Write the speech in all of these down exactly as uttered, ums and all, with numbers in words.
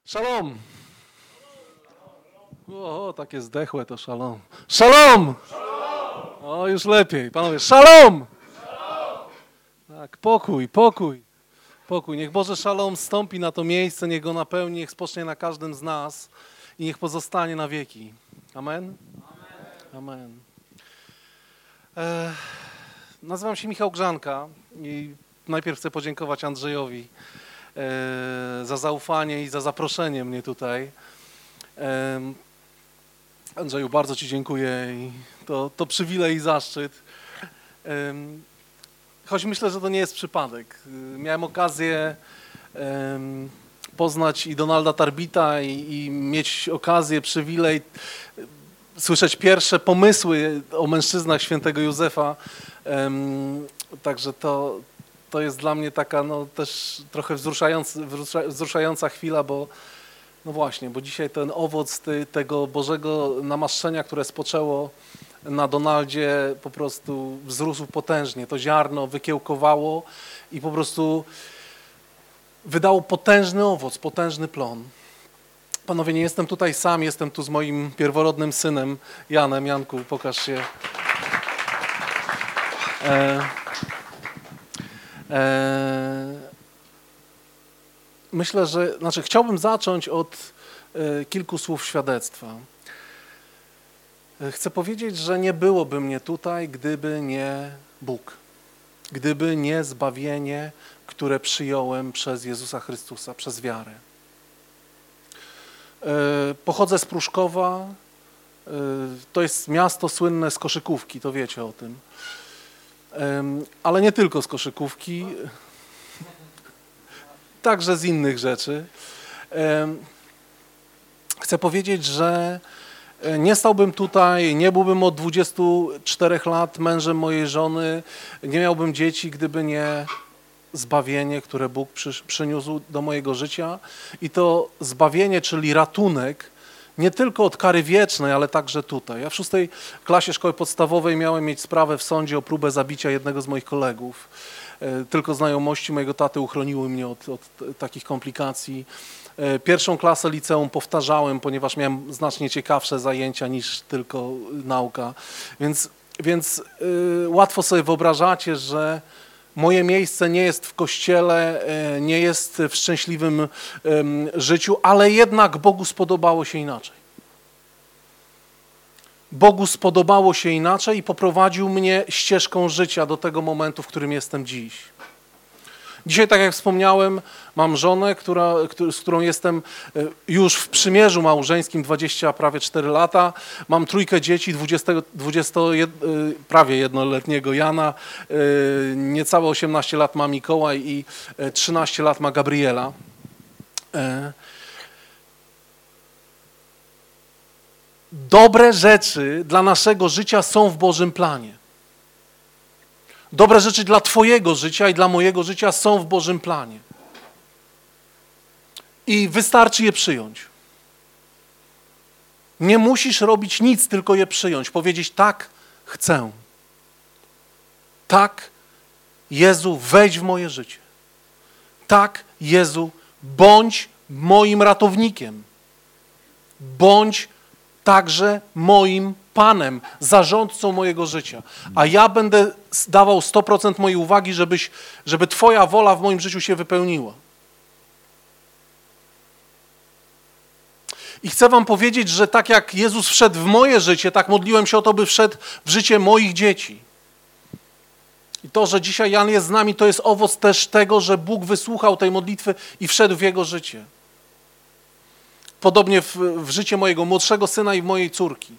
Szalom! O, o, takie zdechłe to szalom. Szalom! O, już lepiej. Panowie, szalom! Tak, pokój, pokój, pokój. Niech Boże szalom stąpi na to miejsce, niech go napełni, niech spocznie na każdym z nas i niech pozostanie na wieki. Amen? Amen. E, nazywam się Michał Grzanka i najpierw chcę podziękować Andrzejowi e, za zaufanie i za zaproszenie mnie tutaj. E, Andrzeju, bardzo Ci dziękuję i to, to przywilej i zaszczyt. E, choć myślę, że to nie jest przypadek. Miałem okazję e, poznać i Donalda Tarbita i, i mieć okazję, przywilej słyszeć pierwsze pomysły o mężczyznach świętego Józefa. Um, także to, to jest dla mnie taka no, też trochę wzruszająca, wzruszająca chwila, bo no właśnie, bo dzisiaj ten owoc ty, tego Bożego namaszczenia, które spoczęło na Donaldzie, po prostu wzrósł potężnie. To ziarno wykiełkowało i po prostu wydało potężny owoc, potężny plon. Panowie, nie jestem tutaj sam, jestem tu z moim pierworodnym synem Janem. Janku, pokaż się. E, e, myślę, że, znaczy chciałbym zacząć od e, kilku słów świadectwa. E, chcę powiedzieć, że nie byłoby mnie tutaj, gdyby nie Bóg, gdyby nie zbawienie, które przyjąłem przez Jezusa Chrystusa, przez wiarę. Pochodzę z Pruszkowa, to jest miasto słynne z koszykówki, to wiecie o tym. Ale nie tylko z koszykówki, także z innych rzeczy. Chcę powiedzieć, że nie stałbym tutaj, nie byłbym od dwudziestu czterech lat mężem mojej żony, nie miałbym dzieci, gdyby nie zbawienie, które Bóg przy, przyniósł do mojego życia i to zbawienie, czyli ratunek, nie tylko od kary wiecznej, ale także tutaj. Ja w szóstej klasie szkoły podstawowej miałem mieć sprawę w sądzie o próbę zabicia jednego z moich kolegów. Tylko znajomości mojego taty uchroniły mnie od, od takich komplikacji. Pierwszą klasę liceum powtarzałem, ponieważ miałem znacznie ciekawsze zajęcia niż tylko nauka. Więc, więc yy, łatwo sobie wyobrażacie, że moje miejsce nie jest w kościele, nie jest w szczęśliwym życiu, ale jednak Bogu spodobało się inaczej. Bogu spodobało się inaczej i poprowadził mnie ścieżką życia do tego momentu, w którym jestem dziś. Dzisiaj, tak jak wspomniałem, mam żonę, która, z którą jestem już w przymierzu małżeńskim dwadzieścia, prawie cztery lata. Mam trójkę dzieci, dwudziesto, dwudziesto, prawie jednoletniego Jana, niecałe osiemnaście lat ma Mikołaj i trzynaście lat ma Gabriela. Dobre rzeczy dla naszego życia są w Bożym planie. Dobre rzeczy dla Twojego życia i dla mojego życia są w Bożym planie. I wystarczy je przyjąć. Nie musisz robić nic, tylko je przyjąć. Powiedzieć tak, chcę. Tak, Jezu, wejdź w moje życie. Tak, Jezu, bądź moim ratownikiem. Bądź także moim Panem, zarządcą mojego życia. A ja będę dawał sto procent mojej uwagi, żebyś, żeby Twoja wola w moim życiu się wypełniła. I chcę wam powiedzieć, że tak jak Jezus wszedł w moje życie, tak modliłem się o to, by wszedł w życie moich dzieci. I to, że dzisiaj Jan jest z nami, to jest owoc też tego, że Bóg wysłuchał tej modlitwy i wszedł w jego życie. Podobnie w, w życie mojego młodszego syna i mojej córki.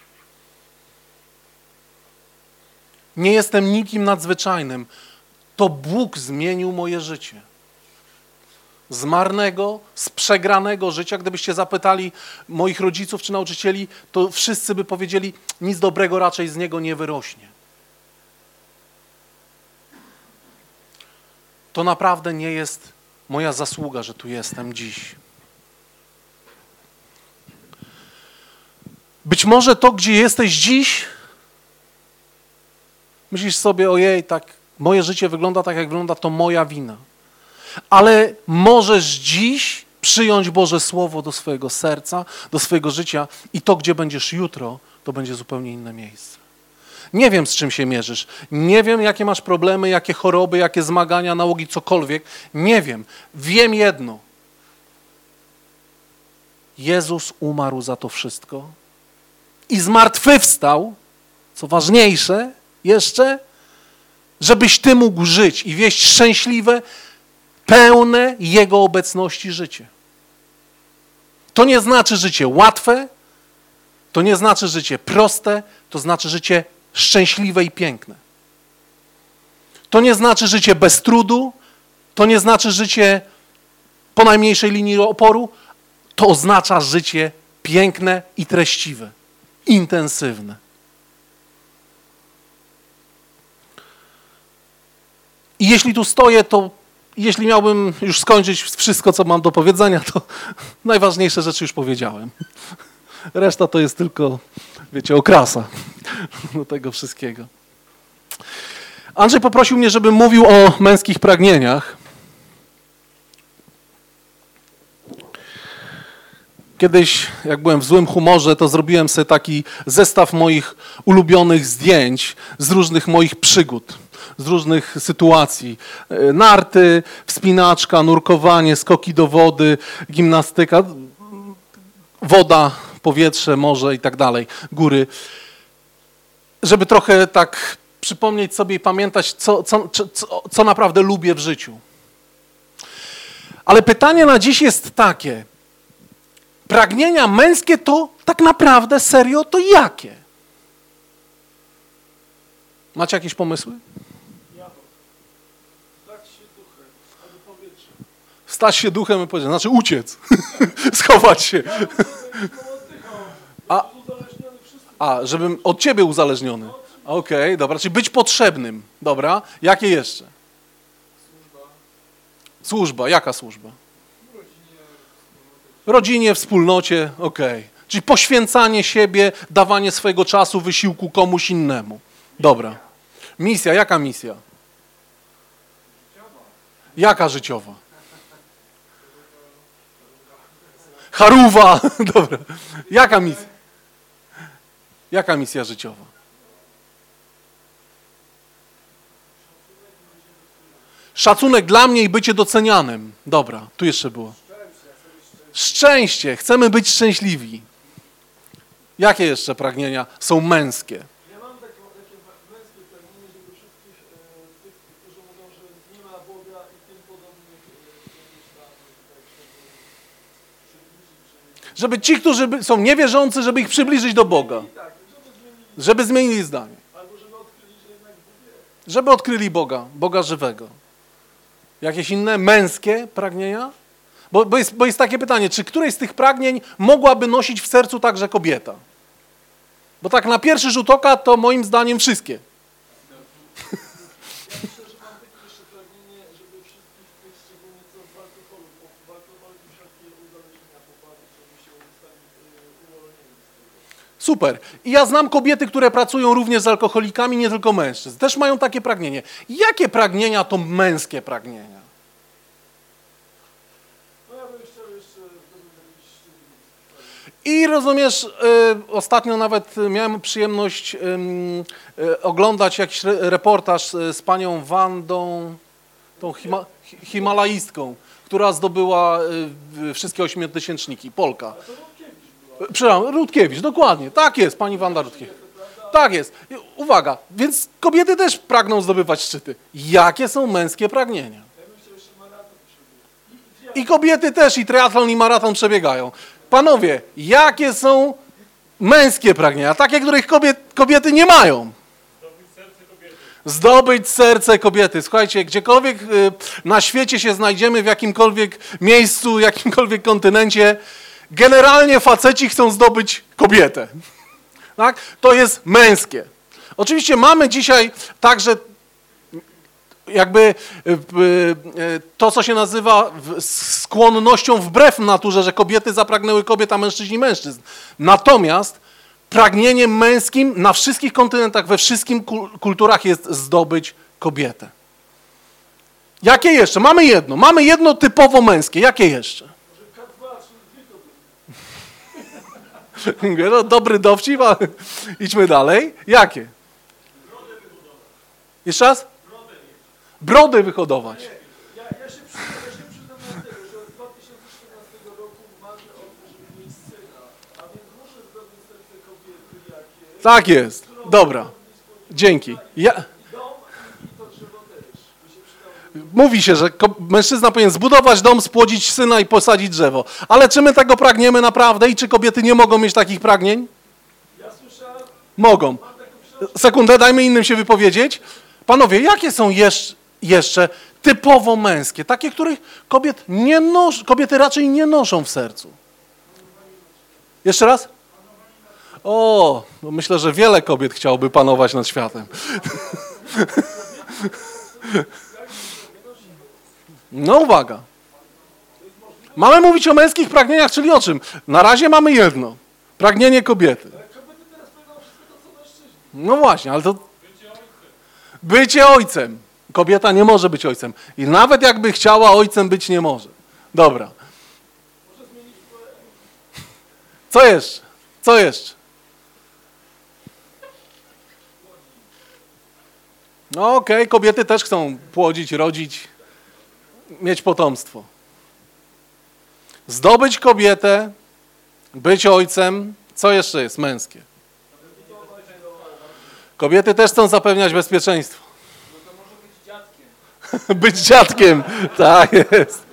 Nie jestem nikim nadzwyczajnym. To Bóg zmienił moje życie. Z marnego, z przegranego życia, gdybyście zapytali moich rodziców czy nauczycieli, to wszyscy by powiedzieli, nic dobrego raczej z niego nie wyrośnie. To naprawdę nie jest moja zasługa, że tu jestem dziś. Być może to, gdzie jesteś dziś, myślisz sobie, ojej, tak, moje życie wygląda tak, jak wygląda, to moja wina. Ale możesz dziś przyjąć Boże Słowo do swojego serca, do swojego życia i to, gdzie będziesz jutro, to będzie zupełnie inne miejsce. Nie wiem, z czym się mierzysz. Nie wiem, jakie masz problemy, jakie choroby, jakie zmagania, nałogi, cokolwiek. Nie wiem. Wiem jedno. Jezus umarł za to wszystko i zmartwychwstał, co ważniejsze jeszcze, żebyś ty mógł żyć i wieść szczęśliwe, pełne Jego obecności życie. To nie znaczy życie łatwe, to nie znaczy życie proste, to znaczy życie szczęśliwe i piękne. To nie znaczy życie bez trudu, to nie znaczy życie po najmniejszej linii oporu, to oznacza życie piękne i treściwe, intensywne. I jeśli tu stoję, to jeśli miałbym już skończyć wszystko, co mam do powiedzenia, to najważniejsze rzeczy już powiedziałem. Reszta to jest tylko, wiecie, okrasa do tego wszystkiego. Andrzej poprosił mnie, żebym mówił o męskich pragnieniach. Kiedyś, jak byłem w złym humorze, to zrobiłem sobie taki zestaw moich ulubionych zdjęć z różnych moich przygód, z różnych sytuacji. Narty, wspinaczka, nurkowanie, skoki do wody, gimnastyka, woda, powietrze, morze i tak dalej, góry. Żeby trochę tak przypomnieć sobie i pamiętać, co, co, co, co naprawdę lubię w życiu. Ale pytanie na dziś jest takie. Pragnienia męskie to tak naprawdę serio to jakie? Macie jakieś pomysły? Stać się duchem, albo powietrze. Stać się duchem i powiedzieć, znaczy uciec, schować się. A, a, żebym od ciebie uzależniony. Okej, okay, dobra, czyli być potrzebnym. Dobra, jakie jeszcze? Służba. Służba, jaka służba? Rodzinie, wspólnocie, okej. Okay. Czyli poświęcanie siebie, dawanie swojego czasu, wysiłku komuś innemu. Dobra. Misja, jaka misja? Jaka życiowa? Charuwa, dobra. Jaka misja? Jaka misja życiowa? Szacunek dla mnie i bycie docenianym. Dobra, tu jeszcze było. Szczęście. Chcemy być szczęśliwi. Jakie jeszcze pragnienia są męskie? Ja mam takie, takie męskie pragnienie, żeby wszystkich e, tych, którzy mówią, że nie ma Boga i tym podobnych e, tam, tak, żeby ci, którzy są niewierzący, żeby ich przybliżyć do Boga. tak, żeby zmienili, Żeby zmienili zdanie. albo żeby odkryli, że jednak Bóg jest. Żeby odkryli Boga, Boga żywego. Jakieś inne męskie pragnienia? Bo, bo, jest, bo jest takie pytanie, czy któreś z tych pragnień mogłaby nosić w sercu także kobieta? Bo tak na pierwszy rzut oka to moim zdaniem wszystkie. Ja myślę, że mam takie jeszcze pragnienie, żeby wszystkich tych, szczególnie co w alkoholu, bo w alkoholu wszelkie uzależnienia popadły, żeby się zostali y, uwolnieni z tego. Super. I ja znam kobiety, które pracują również z alkoholikami, nie tylko mężczyzn. Też mają takie pragnienie. Jakie pragnienia to męskie pragnienia? No ja bym chciał jeszcze zdobyć jakiś szczyt. I rozumiesz, y, ostatnio nawet miałem przyjemność y, y, oglądać jakiś re, reportaż y, z panią Wandą, tą hima, hi, himalaistką, która zdobyła y, wszystkie ośmiotysięczniki, Polka. Przepraszam, Rutkiewicz, dokładnie, tak jest, pani Wanda Rutkiewicz. Tak jest. I uwaga, więc kobiety też pragną zdobywać szczyty. Jakie są męskie pragnienia? Ja bym chciał jeszcze maraton przebiegać. I kobiety też i triatlon i maraton przebiegają. Panowie, jakie są męskie pragnienia? Takie, których kobiet, kobiety nie mają. Zdobyć serce kobiety. Zdobyć serce kobiety. Słuchajcie, gdziekolwiek y, na świecie się znajdziemy, w jakimkolwiek miejscu, jakimkolwiek kontynencie, generalnie faceci chcą zdobyć kobietę. Tak? To jest męskie. Oczywiście mamy dzisiaj także jakby to, co się nazywa skłonnością wbrew naturze, że kobiety zapragnęły kobiet, a mężczyźni mężczyzn. Natomiast pragnieniem męskim na wszystkich kontynentach, we wszystkich kulturach jest zdobyć kobietę. Jakie jeszcze? Mamy jedno. Mamy jedno typowo męskie. Jakie jeszcze? Może Patrz, dwie kobiety. Mówię, no, dobry dowcip, ale idźmy dalej. Jakie? Jeszcze raz? Brody wyhodować. Ja, ja się przyznam, ja się przyznam do tego, że od dwa tysiące czternastego roku marzę o tym, żeby mieć syna, a więc muszę zdobyć serce kobiety jakie. Tak jest. Dobra. Dzięki. Ja... Dom i to drzewo też. Mi się przydało. Mówi się, że ko- mężczyzna powinien zbudować dom, spłodzić syna i posadzić drzewo. Ale czy my tego pragniemy naprawdę i czy kobiety nie mogą mieć takich pragnień? Ja słyszałem, Mogą. mam taką książkę, Sekundę, dajmy innym się wypowiedzieć. Panowie, jakie są jeszcze, jeszcze typowo męskie, takie, których kobiet nie nos- kobiety raczej nie noszą w sercu? Jeszcze raz? O, no myślę, że wiele kobiet chciałoby panować nad światem. No uwaga. Mamy mówić o męskich pragnieniach, czyli o czym? Na razie mamy jedno. Pragnienie kobiety. kobiety teraz powiedzą wszystko to, co mężczyźni. No właśnie, ale to... Bycie ojcem. Kobieta nie może być ojcem. I nawet jakby chciała, ojcem być nie może. Dobra. Może zmienić twoje... Co jeszcze? Co jeszcze? No okej, okay, kobiety też chcą płodzić, rodzić, mieć potomstwo. Zdobyć kobietę, być ojcem. Co jeszcze jest męskie? Kobiety też chcą zapewniać bezpieczeństwo. No to może być dziadkiem. Być dziadkiem. Tak jest.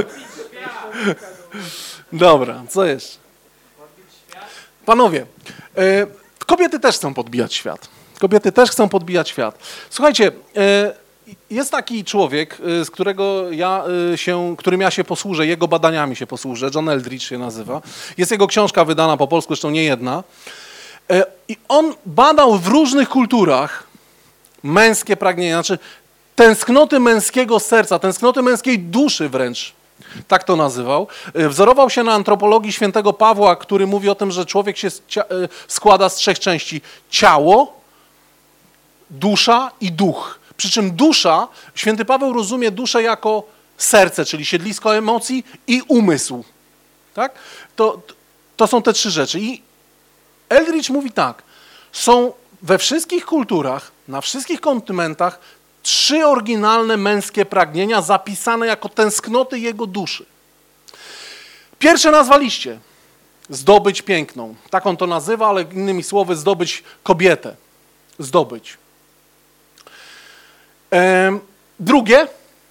Dobra, co jeszcze? Panowie, e, kobiety też chcą podbijać świat. Kobiety też chcą podbijać świat. Słuchajcie, e, jest taki człowiek, e, z którego ja e, się, którym ja się posłużę, jego badaniami się posłużę, John Eldridge się nazywa. Jest jego książka wydana po polsku, zresztą nie jedna. E, I on badał w różnych kulturach męskie pragnienia, znaczy tęsknoty męskiego serca, tęsknoty męskiej duszy wręcz, tak to nazywał. Wzorował się na antropologii świętego Pawła, który mówi o tym, że człowiek się składa z trzech części. Ciało, dusza i duch. Przy czym dusza, święty Paweł rozumie duszę jako serce, czyli siedlisko emocji i umysł. Tak? To, to są te trzy rzeczy. I Eldridge mówi tak, są we wszystkich kulturach, na wszystkich kontynentach trzy oryginalne męskie pragnienia zapisane jako tęsknoty jego duszy. Pierwsze nazwaliście. Zdobyć piękną. Tak on to nazywa, ale innymi słowy zdobyć kobietę. Zdobyć. Ehm, drugie.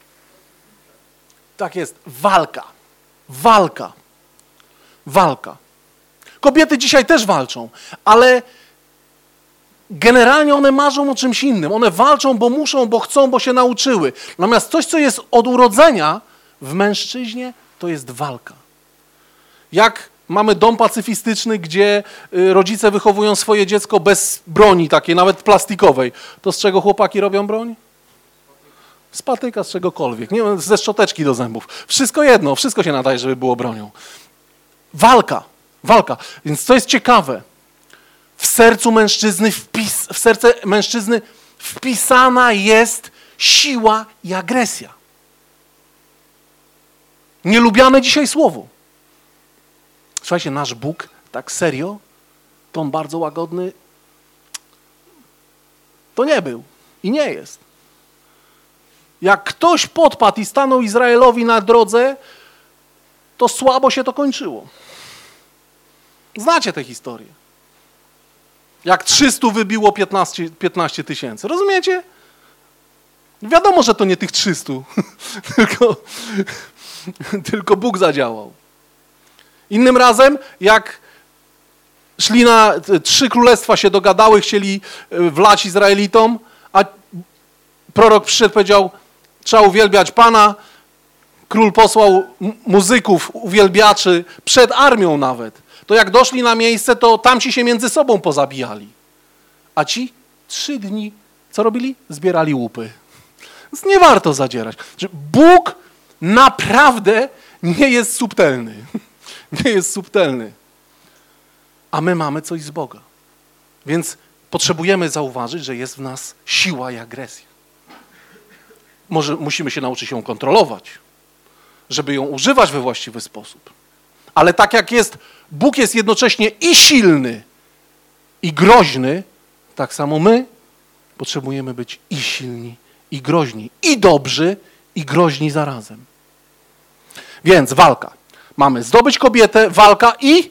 Tak jest. Walka. Walka. Walka. Kobiety dzisiaj też walczą, ale generalnie one marzą o czymś innym. One walczą, bo muszą, bo chcą, bo się nauczyły. Natomiast coś, co jest od urodzenia w mężczyźnie, to jest walka. Jak mamy dom pacyfistyczny, gdzie rodzice wychowują swoje dziecko bez broni takiej, nawet plastikowej, to z czego chłopaki robią broń? Z patyka, z czegokolwiek. Nie wiem, ze szczoteczki do zębów. Wszystko jedno, wszystko się nadaje, żeby było bronią. Walka. Walka. Więc co jest ciekawe, w sercu mężczyzny, wpis, w serce mężczyzny wpisana jest siła i agresja. Nielubiane dzisiaj słowo. Słuchajcie, nasz Bóg, tak serio, to on bardzo łagodny, to nie był i nie jest. Jak ktoś podpadł i stanął Izraelowi na drodze, to słabo się to kończyło. Znacie tę historię. Jak trzystu wybiło piętnaście tysięcy. Rozumiecie? Wiadomo, że to nie tych trzystu, tylko, tylko Bóg zadziałał. Innym razem, jak szli na, trzy królestwa się dogadały, chcieli wlać Izraelitom, a prorok przyszedł i powiedział, trzeba uwielbiać Pana. Król posłał muzyków, uwielbiaczy, przed armią nawet. To jak doszli na miejsce, to tamci się między sobą pozabijali. A ci trzy dni, co robili? Zbierali łupy. Więc nie warto zadzierać. Bóg naprawdę nie jest subtelny. Nie jest subtelny. A my mamy coś z Boga. Więc potrzebujemy zauważyć, że jest w nas siła i agresja. Może musimy się nauczyć ją kontrolować, żeby ją używać we właściwy sposób. Ale tak jak jest, Bóg jest jednocześnie i silny, i groźny, tak samo my potrzebujemy być i silni, i groźni, i dobrzy, i groźni zarazem. Więc walka. Mamy zdobyć kobietę, walka i...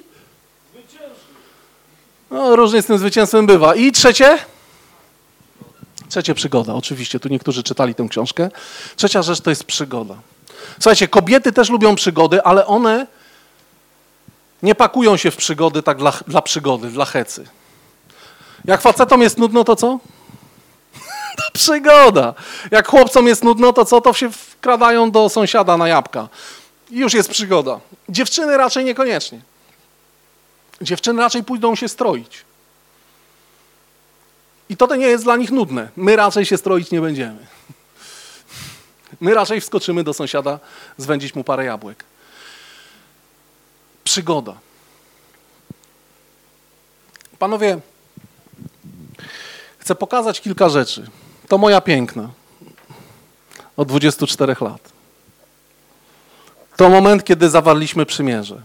No, różnie z tym zwycięstwem bywa. I trzecie? Trzecie przygoda. Oczywiście, tu niektórzy czytali tę książkę. Trzecia rzecz to jest przygoda. Słuchajcie, kobiety też lubią przygody, ale one nie pakują się w przygody tak dla, dla przygody, dla hecy. Jak facetom jest nudno, to co? To przygoda. Jak chłopcom jest nudno, to co? To się wkradają do sąsiada na jabłka. I już jest przygoda. Dziewczyny raczej niekoniecznie. Dziewczyny raczej pójdą się stroić. I to nie jest dla nich nudne. My raczej się stroić nie będziemy. My raczej wskoczymy do sąsiada, zwędzić mu parę jabłek. Przygoda. Panowie, chcę pokazać kilka rzeczy. To moja piękna. Od dwudziestu czterech lat. To moment, kiedy zawarliśmy przymierze.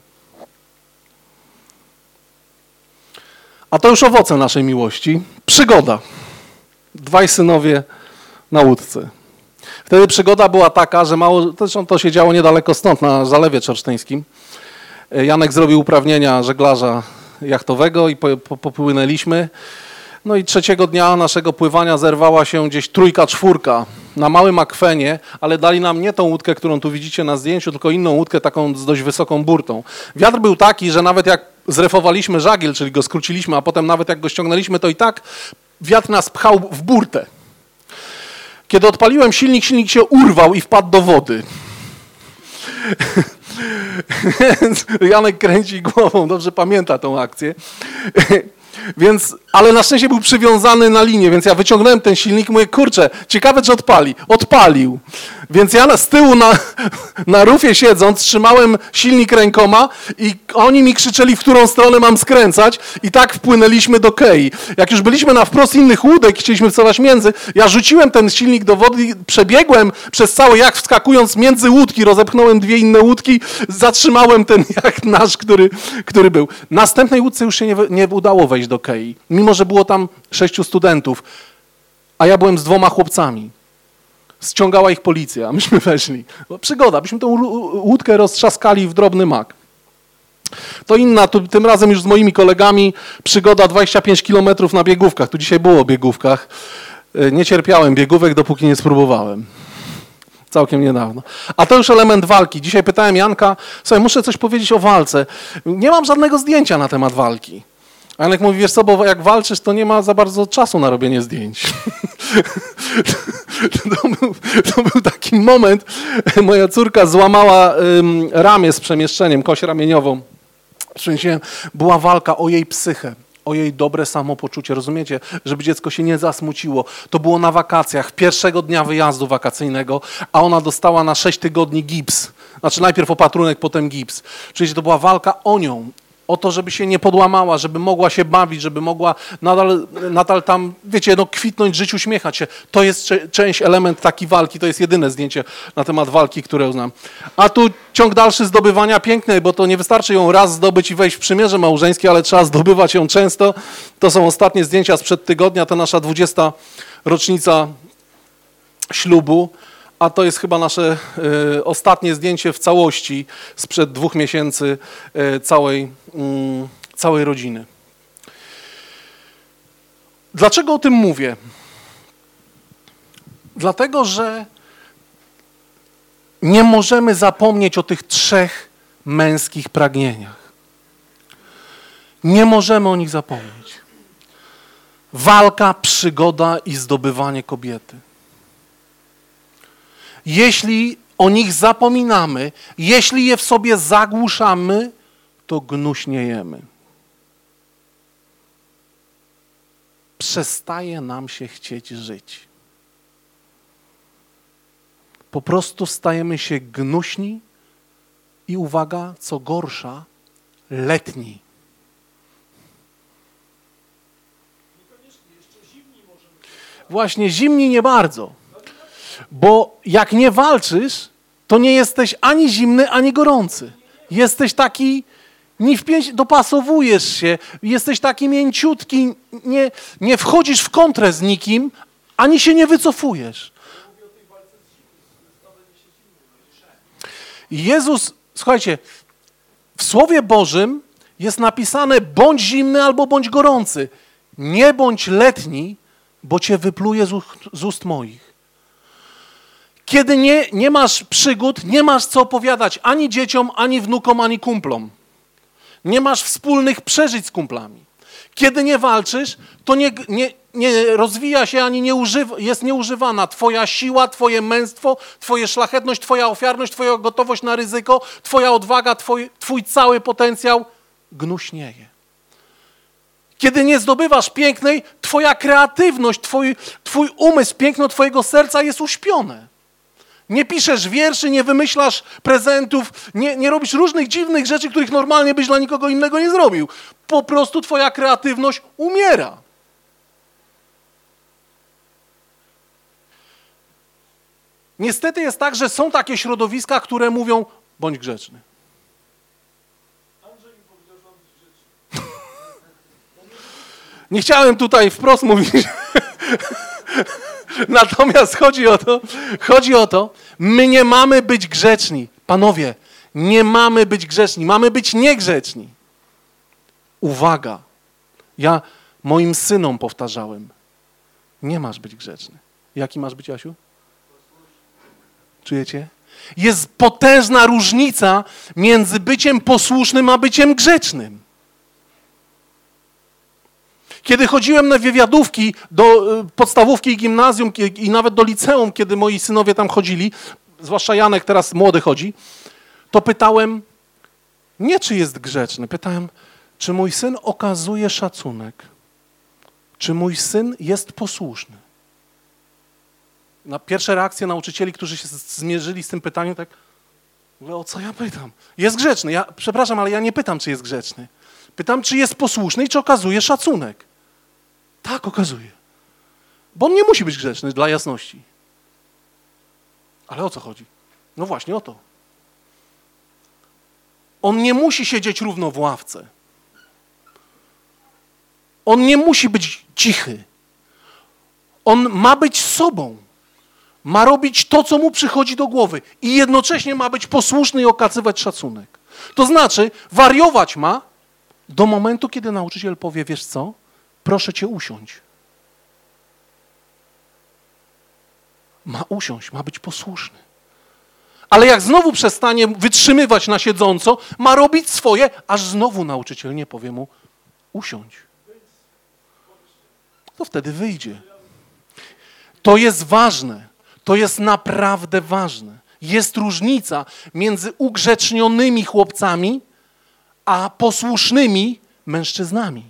A to już owoce naszej miłości. Przygoda. Dwaj synowie na łódce. Wtedy przygoda była taka, że mało, zresztą to się działo niedaleko stąd, na Zalewie Czorsztyńskim. Janek zrobił uprawnienia żeglarza jachtowego i po, po, popłynęliśmy. No i trzeciego dnia naszego pływania zerwała się gdzieś trójka, czwórka na małym akwenie, ale dali nam nie tą łódkę, którą tu widzicie na zdjęciu, tylko inną łódkę taką z dość wysoką burtą. Wiatr był taki, że nawet jak zrefowaliśmy żagiel, czyli go skróciliśmy, a potem nawet jak go ściągnęliśmy, to i tak wiatr nas pchał w burtę. Kiedy odpaliłem silnik, silnik się urwał i wpadł do wody. Janek kręci głową, dobrze pamięta tą akcję. Więc, ale na szczęście był przywiązany na linię, więc ja wyciągnąłem ten silnik i mówię, kurczę, ciekawe, czy odpali. Odpalił. Więc ja z tyłu na, na rufie siedząc trzymałem silnik rękoma i oni mi krzyczeli, w którą stronę mam skręcać i tak wpłynęliśmy do kei. Jak już byliśmy na wprost innych łódek i chcieliśmy wstawać między, ja rzuciłem ten silnik do wody, przebiegłem przez cały jacht, wskakując między łódki, rozepchnąłem dwie inne łódki, zatrzymałem ten jacht nasz, który, który był. Następnej łódce już się nie, nie udało wejść do kei, mimo że było tam sześciu studentów, a ja byłem z dwoma chłopcami. Ściągała ich policja, a myśmy weszli. Przygoda, byśmy tą łódkę roztrzaskali w drobny mak. To inna, tu, tym razem już z moimi kolegami, przygoda dwadzieścia pięć kilometrów na biegówkach. Tu dzisiaj było o biegówkach. Nie cierpiałem biegówek, dopóki nie spróbowałem. Całkiem niedawno. A to już element walki. Dzisiaj pytałem Janka, słuchaj, muszę coś powiedzieć o walce. Nie mam żadnego zdjęcia na temat walki. A Janek mówi, wiesz co, bo jak walczysz, to nie ma za bardzo czasu na robienie zdjęć. to, był, to był taki moment, moja córka złamała um, ramię z przemieszczeniem, kość ramieniową. Była walka o jej psychę, o jej dobre samopoczucie, rozumiecie? Żeby dziecko się nie zasmuciło. To było na wakacjach, pierwszego dnia wyjazdu wakacyjnego, a ona dostała na sześć tygodni gips. Znaczy najpierw opatrunek, potem gips. Czyli to była walka o nią. O to, żeby się nie podłamała, żeby mogła się bawić, żeby mogła nadal, nadal tam, wiecie, no kwitnąć, żyć, uśmiechać się. To jest część, element takiej walki, to jest jedyne zdjęcie na temat walki, które znam. A tu ciąg dalszy zdobywania pięknej, bo to nie wystarczy ją raz zdobyć i wejść w przymierze małżeńskie, ale trzeba zdobywać ją często. To są ostatnie zdjęcia sprzed tygodnia, to nasza dwudziesta rocznica ślubu. A to jest chyba nasze y, ostatnie zdjęcie w całości sprzed dwóch miesięcy y, całej, y, całej rodziny. Dlaczego o tym mówię? Dlatego, że nie możemy zapomnieć o tych trzech męskich pragnieniach. Nie możemy o nich zapomnieć. Walka, przygoda i zdobywanie kobiety. Jeśli o nich zapominamy, jeśli je w sobie zagłuszamy, to gnuśniejemy. Przestaje nam się chcieć żyć. Po prostu stajemy się gnuśni i uwaga, co gorsza, letni. Właśnie zimni nie bardzo. Bo jak nie walczysz, to nie jesteś ani zimny, ani gorący. Jesteś taki Nie wpięć, dopasowujesz się, jesteś taki mięciutki, nie, nie wchodzisz w kontrę z nikim, ani się nie wycofujesz. Jezus, słuchajcie, w Słowie Bożym jest napisane bądź zimny albo bądź gorący. Nie bądź letni, bo cię wypluje z ust, z ust moich. Kiedy nie, nie masz przygód, nie masz co opowiadać ani dzieciom, ani wnukom, ani kumplom. Nie masz wspólnych przeżyć z kumplami. Kiedy nie walczysz, to nie, nie, nie rozwija się ani nie używa, jest nieużywana twoja siła, twoje męstwo, twoja szlachetność, twoja ofiarność, twoja gotowość na ryzyko, twoja odwaga, twój, twój cały potencjał gnuśnieje. Kiedy nie zdobywasz pięknej, twoja kreatywność, twój, twój umysł, piękno twojego serca jest uśpione. Nie piszesz wierszy, nie wymyślasz prezentów, nie, nie robisz różnych dziwnych rzeczy, których normalnie byś dla nikogo innego nie zrobił. Po prostu twoja kreatywność umiera. Niestety jest tak, że są takie środowiska, które mówią, bądź grzeczny. Andrzej mi powiedział, że on jest grzeczny. Nie chciałem tutaj wprost mówić. Natomiast chodzi o to, chodzi o to, my nie mamy być grzeczni. Panowie, nie mamy być grzeczni, mamy być niegrzeczni. Uwaga, ja moim synom powtarzałem, nie masz być grzeczny. Jaki masz być, Jasiu? Czujecie? Jest potężna różnica między byciem posłusznym a byciem grzecznym. Kiedy chodziłem na wywiadówki do podstawówki i gimnazjum i nawet do liceum, kiedy moi synowie tam chodzili, zwłaszcza Janek teraz młody chodzi, to pytałem, nie czy jest grzeczny, pytałem, czy mój syn okazuje szacunek, czy mój syn jest posłuszny. Na pierwsze reakcje nauczycieli, którzy się zmierzyli z tym pytaniem, tak, o co ja pytam? Jest grzeczny. Ja, przepraszam, ale ja nie pytam, czy jest grzeczny. Pytam, czy jest posłuszny i czy okazuje szacunek. Tak, okazuje. Bo on nie musi być grzeczny, dla jasności. Ale o co chodzi? No właśnie o to. On nie musi siedzieć równo w ławce. On nie musi być cichy. On ma być sobą. Ma robić to, co mu przychodzi do głowy. I jednocześnie ma być posłuszny i okazywać szacunek. To znaczy, wariować ma do momentu, kiedy nauczyciel powie, wiesz co, proszę cię usiądź. Ma usiąść, ma być posłuszny. Ale jak znowu przestanie wytrzymywać na siedząco, ma robić swoje, aż znowu nauczyciel nie powie mu usiądź. To wtedy wyjdzie. To jest ważne. To jest naprawdę ważne. Jest różnica między ugrzecznionymi chłopcami a posłusznymi mężczyznami.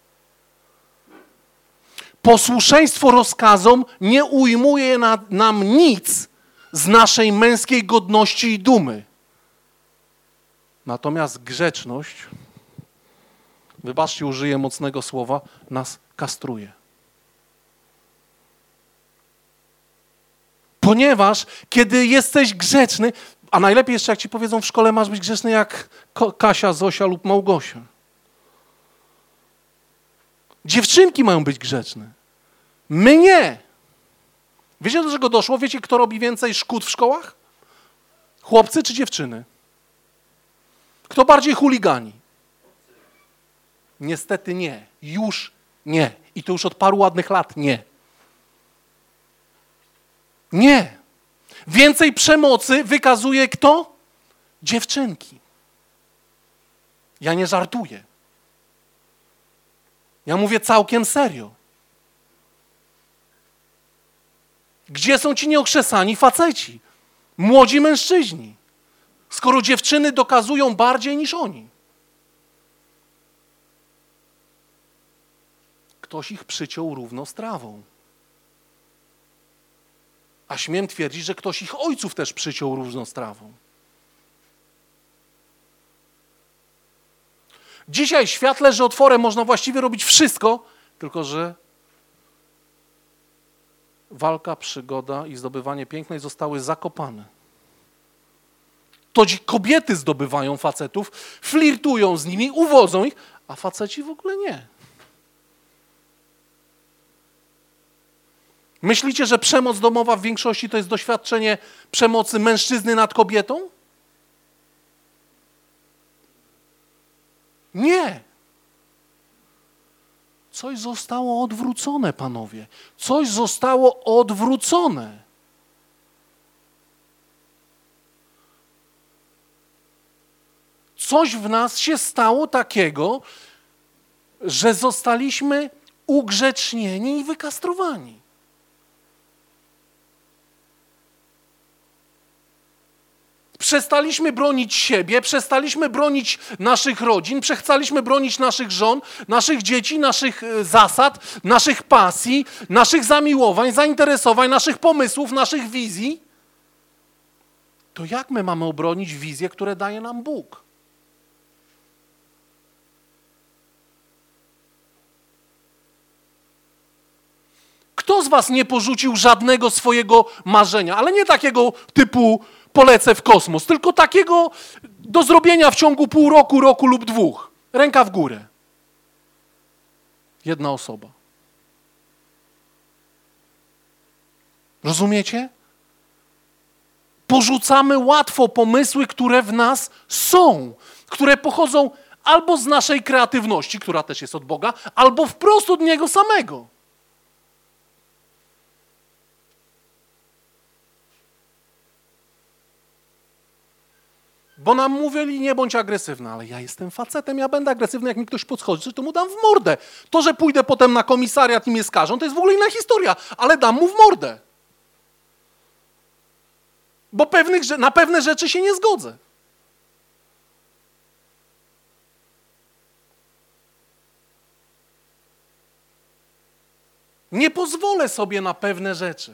Posłuszeństwo rozkazom nie ujmuje na, nam nic z naszej męskiej godności i dumy. Natomiast grzeczność, wybaczcie, użyję mocnego słowa, nas kastruje. Ponieważ kiedy jesteś grzeczny, a najlepiej jeszcze jak ci powiedzą w szkole, masz być grzeczny jak Kasia, Zosia lub Małgosia. Dziewczynki mają być grzeczne. My nie. Wiecie, do czego doszło? Wiecie, kto robi więcej szkód w szkołach? Chłopcy czy dziewczyny? Kto bardziej chuligani? Niestety nie. Już nie. I to już od paru ładnych lat nie. Nie. Więcej przemocy wykazuje kto? Dziewczynki. Ja nie żartuję. Ja mówię całkiem serio. Gdzie są ci nieokrzesani faceci? Młodzi mężczyźni. Skoro dziewczyny dokazują bardziej niż oni. Ktoś ich przyciął równo z trawą. A śmiem twierdzić, że ktoś ich ojców też przyciął równo z trawą. Dzisiaj świat leży otworem, można właściwie robić wszystko, tylko że walka, przygoda i zdobywanie pięknej zostały zakopane. To ci kobiety zdobywają facetów, flirtują z nimi, uwodzą ich, a faceci w ogóle nie. Myślicie, że przemoc domowa w większości to jest doświadczenie przemocy mężczyzny nad kobietą? Nie. Coś zostało odwrócone, panowie. Coś zostało odwrócone. Coś w nas się stało takiego, że zostaliśmy ugrzecznieni i wykastrowani. Przestaliśmy bronić siebie, przestaliśmy bronić naszych rodzin, przestaliśmy bronić naszych żon, naszych dzieci, naszych zasad, naszych pasji, naszych zamiłowań, zainteresowań, naszych pomysłów, naszych wizji. To jak my mamy obronić wizje, które daje nam Bóg? Kto z was nie porzucił żadnego swojego marzenia, ale nie takiego typu polecę w kosmos, tylko takiego do zrobienia w ciągu pół roku, roku lub dwóch. Ręka w górę. Jedna osoba. Rozumiecie? Porzucamy łatwo pomysły, które w nas są, które pochodzą albo z naszej kreatywności, która też jest od Boga, albo wprost od Niego samego. Bo nam mówili, nie bądź agresywny, ale ja jestem facetem, ja będę agresywny, jak mi ktoś podchodzi, to mu dam w mordę. To, że pójdę potem na komisariat i mnie skażą, to jest w ogóle inna historia, ale dam mu w mordę. Bo pewnych, na pewne rzeczy się nie zgodzę. Nie pozwolę sobie na pewne rzeczy.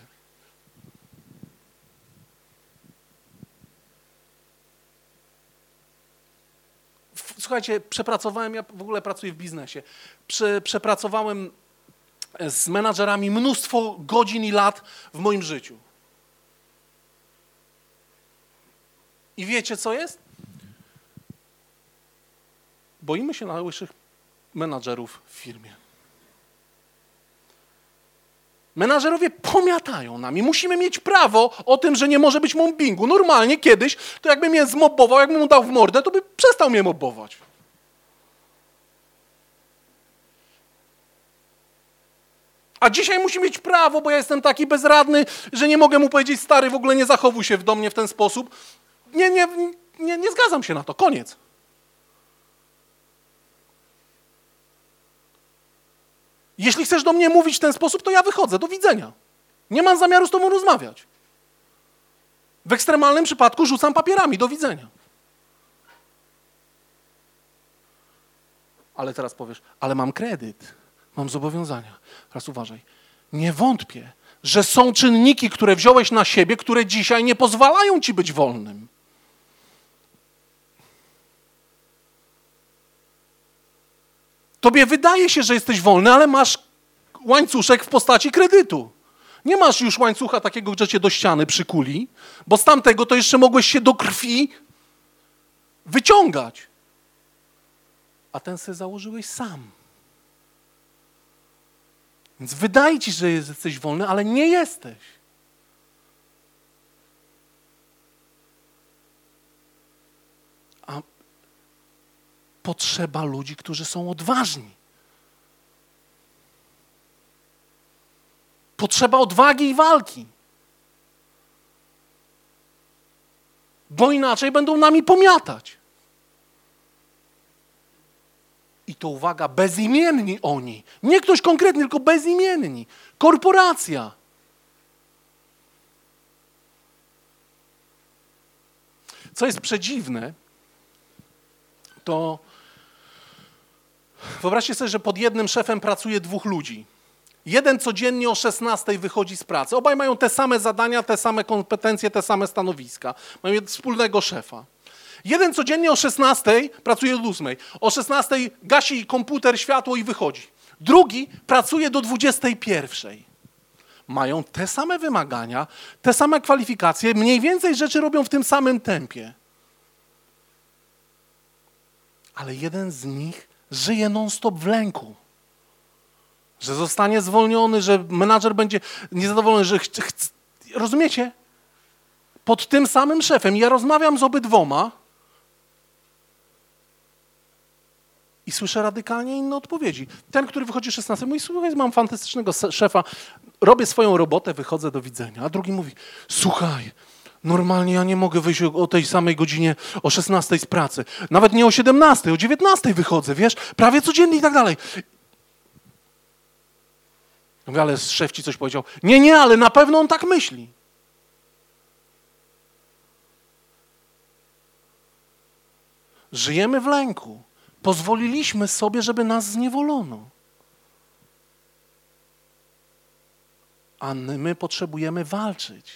Słuchajcie, przepracowałem, ja w ogóle pracuję w biznesie, Prze, przepracowałem z menadżerami mnóstwo godzin i lat w moim życiu. I wiecie, co jest? Boimy się najwyższych menadżerów w firmie. Menadżerowie pomiatają nami. Musimy mieć prawo o tym, że nie może być mobbingu. Normalnie kiedyś, to jakby mnie zmobbował, jakbym mu dał w mordę, to by przestał mnie mobbować. A dzisiaj musi mieć prawo, bo ja jestem taki bezradny, że nie mogę mu powiedzieć, stary, w ogóle nie zachowuj się do mnie w ten sposób. Nie, nie, nie, nie zgadzam się na to. Koniec. Jeśli chcesz do mnie mówić w ten sposób, to ja wychodzę. Do widzenia. Nie mam zamiaru z tobą rozmawiać. W ekstremalnym przypadku rzucam papierami. Do widzenia. Ale teraz powiesz, ale mam kredyt, mam zobowiązania. Teraz uważaj. Nie wątpię, że są czynniki, które wziąłeś na siebie, które dzisiaj nie pozwalają ci być wolnym. Tobie wydaje się, że jesteś wolny, ale masz łańcuszek w postaci kredytu. Nie masz już łańcucha takiego, że cię do ściany przykuli, bo z tamtego to jeszcze mogłeś się do krwi wyciągać. A ten sobie założyłeś sam. Więc wydaje ci się, że jesteś wolny, ale nie jesteś. A potrzeba ludzi, którzy są odważni. Potrzeba odwagi i walki. Bo inaczej będą nami pomiatać. I to uwaga, bezimienni oni. Nie ktoś konkretny, tylko bezimienni. Korporacja. Co jest przedziwne, to wyobraźcie sobie, że pod jednym szefem pracuje dwóch ludzi. Jeden codziennie o szesnastej wychodzi z pracy. Obaj mają te same zadania, te same kompetencje, te same stanowiska. Mają wspólnego szefa. Jeden codziennie o szesnastej pracuje do ósmej. O szesnastej gasi komputer, światło i wychodzi. Drugi pracuje do dwudziestej pierwszej. Mają te same wymagania, te same kwalifikacje, mniej więcej rzeczy robią w tym samym tempie. Ale jeden z nich żyje non-stop w lęku. Że zostanie zwolniony, że menadżer będzie niezadowolony, że chce... Ch- rozumiecie? Pod tym samym szefem. Ja rozmawiam z obydwoma i słyszę radykalnie inne odpowiedzi. Ten, który wychodzi szesnasty, mówi, słuchaj, mam fantastycznego szefa, robię swoją robotę, wychodzę, do widzenia. A drugi mówi, słuchaj, normalnie ja nie mogę wyjść o tej samej godzinie o szesnastej z pracy. Nawet nie o siedemnastej, o dziewiętnastej wychodzę, wiesz? Prawie codziennie i tak dalej. Mówię, ale szef ci coś powiedział. Nie, nie, ale na pewno on tak myśli. Żyjemy w lęku. Pozwoliliśmy sobie, żeby nas zniewolono. A my potrzebujemy walczyć.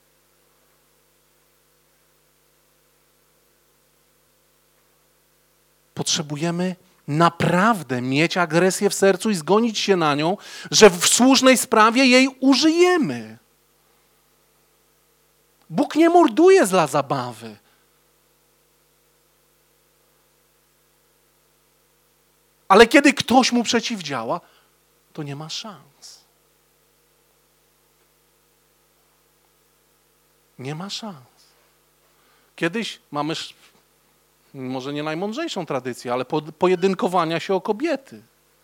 Potrzebujemy naprawdę mieć agresję w sercu i zgonić się na nią, że w słusznej sprawie jej użyjemy. Bóg nie morduje dla zabawy. Ale kiedy ktoś mu przeciwdziała, to nie ma szans. Nie ma szans. Kiedyś mamy, może nie najmądrzejszą tradycję, ale pojedynkowania się o kobiety.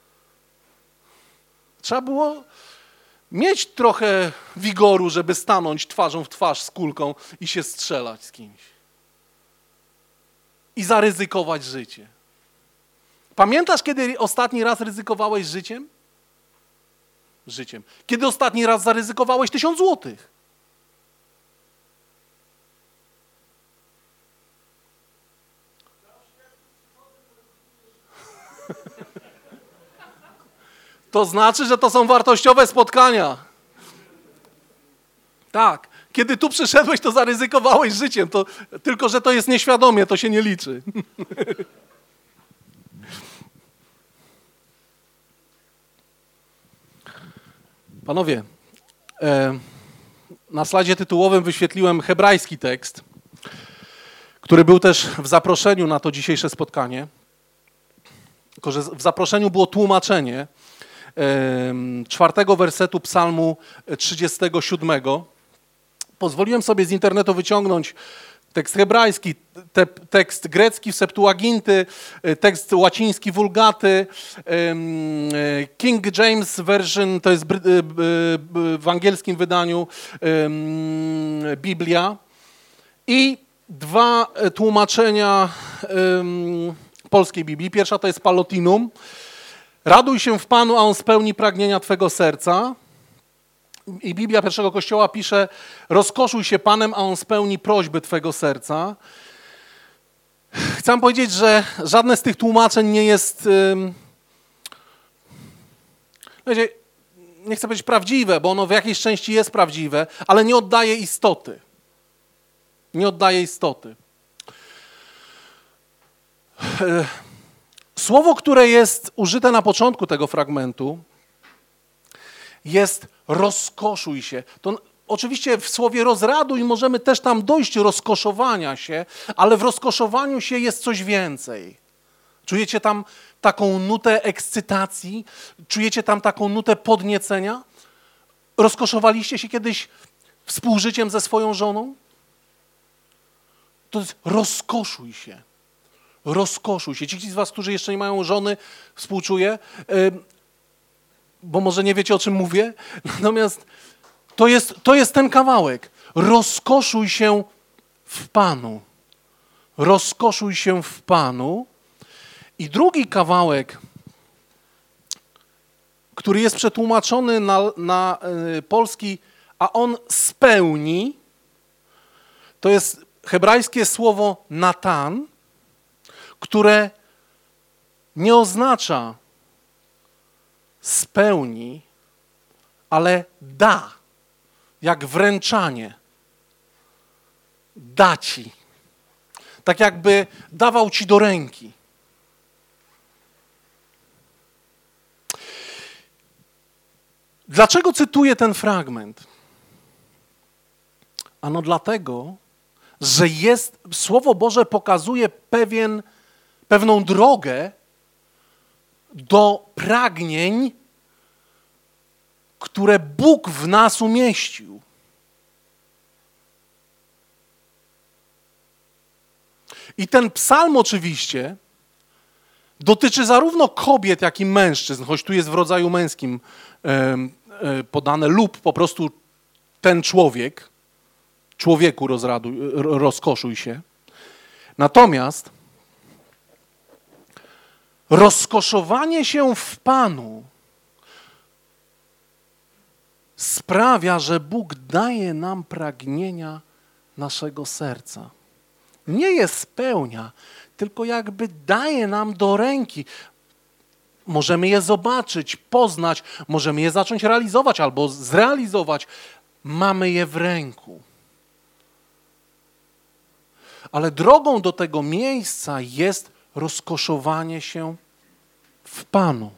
Trzeba było mieć trochę wigoru, żeby stanąć twarzą w twarz z kulką i się strzelać z kimś. I zaryzykować życie. Pamiętasz, kiedy ostatni raz ryzykowałeś życiem? Życiem. Kiedy ostatni raz zaryzykowałeś tysiąc złotych? To znaczy, że to są wartościowe spotkania. Tak. Kiedy tu przyszedłeś, to zaryzykowałeś życiem. To, tylko, że to jest nieświadomie, to się nie liczy. Panowie, e, na slajdzie tytułowym wyświetliłem hebrajski tekst, który był też w zaproszeniu na to dzisiejsze spotkanie. Tylko że w zaproszeniu było tłumaczenie e, czwartego wersetu psalmu trzydziestego siódmego. Pozwoliłem sobie z internetu wyciągnąć tekst hebrajski, te, tekst grecki w Septuaginty, tekst łaciński Vulgaty, King James Version, to jest w angielskim wydaniu Biblia i dwa tłumaczenia polskiej Biblii. Pierwsza to jest Pallotinum. Raduj się w Panu, a On spełni pragnienia Twego serca. I Biblia Pierwszego Kościoła pisze, rozkoszuj się Panem, a On spełni prośby Twego serca. Chcę powiedzieć, że żadne z tych tłumaczeń nie jest, yy, nie chcę powiedzieć prawdziwe, bo ono w jakiejś części jest prawdziwe, ale nie oddaje istoty. Nie oddaje istoty. Yy, słowo, które jest użyte na początku tego fragmentu, jest rozkoszuj się. To oczywiście w słowie rozraduj możemy też tam dojść do rozkoszowania się, ale w rozkoszowaniu się jest coś więcej. Czujecie tam taką nutę ekscytacji? Czujecie tam taką nutę podniecenia? Rozkoszowaliście się kiedyś współżyciem ze swoją żoną? To jest rozkoszuj się. Rozkoszuj się. Ci z was, którzy jeszcze nie mają żony, współczuję, yy, bo może nie wiecie, o czym mówię. Natomiast to jest, to jest ten kawałek. Rozkoszuj się w Panu. Rozkoszuj się w Panu. I drugi kawałek, który jest przetłumaczony na, na y, polski, a on spełni, to jest hebrajskie słowo Natan, które nie oznacza spełni, ale da, jak wręczanie. Da ci. Tak jakby dawał ci do ręki. Dlaczego cytuję ten fragment? Ano dlatego, że jest, Słowo Boże pokazuje pewien pewną drogę do pragnień, które Bóg w nas umieścił. I ten psalm oczywiście dotyczy zarówno kobiet, jak i mężczyzn, choć tu jest w rodzaju męskim e, e, podane, lub po prostu ten człowiek, człowieku rozraduj, rozkoszuj się. Natomiast rozkoszowanie się w Panu sprawia, że Bóg daje nam pragnienia naszego serca. Nie je spełnia, tylko jakby daje nam do ręki. Możemy je zobaczyć, poznać, możemy je zacząć realizować albo zrealizować. Mamy je w ręku. Ale drogą do tego miejsca jest rozkoszowanie się w Panu.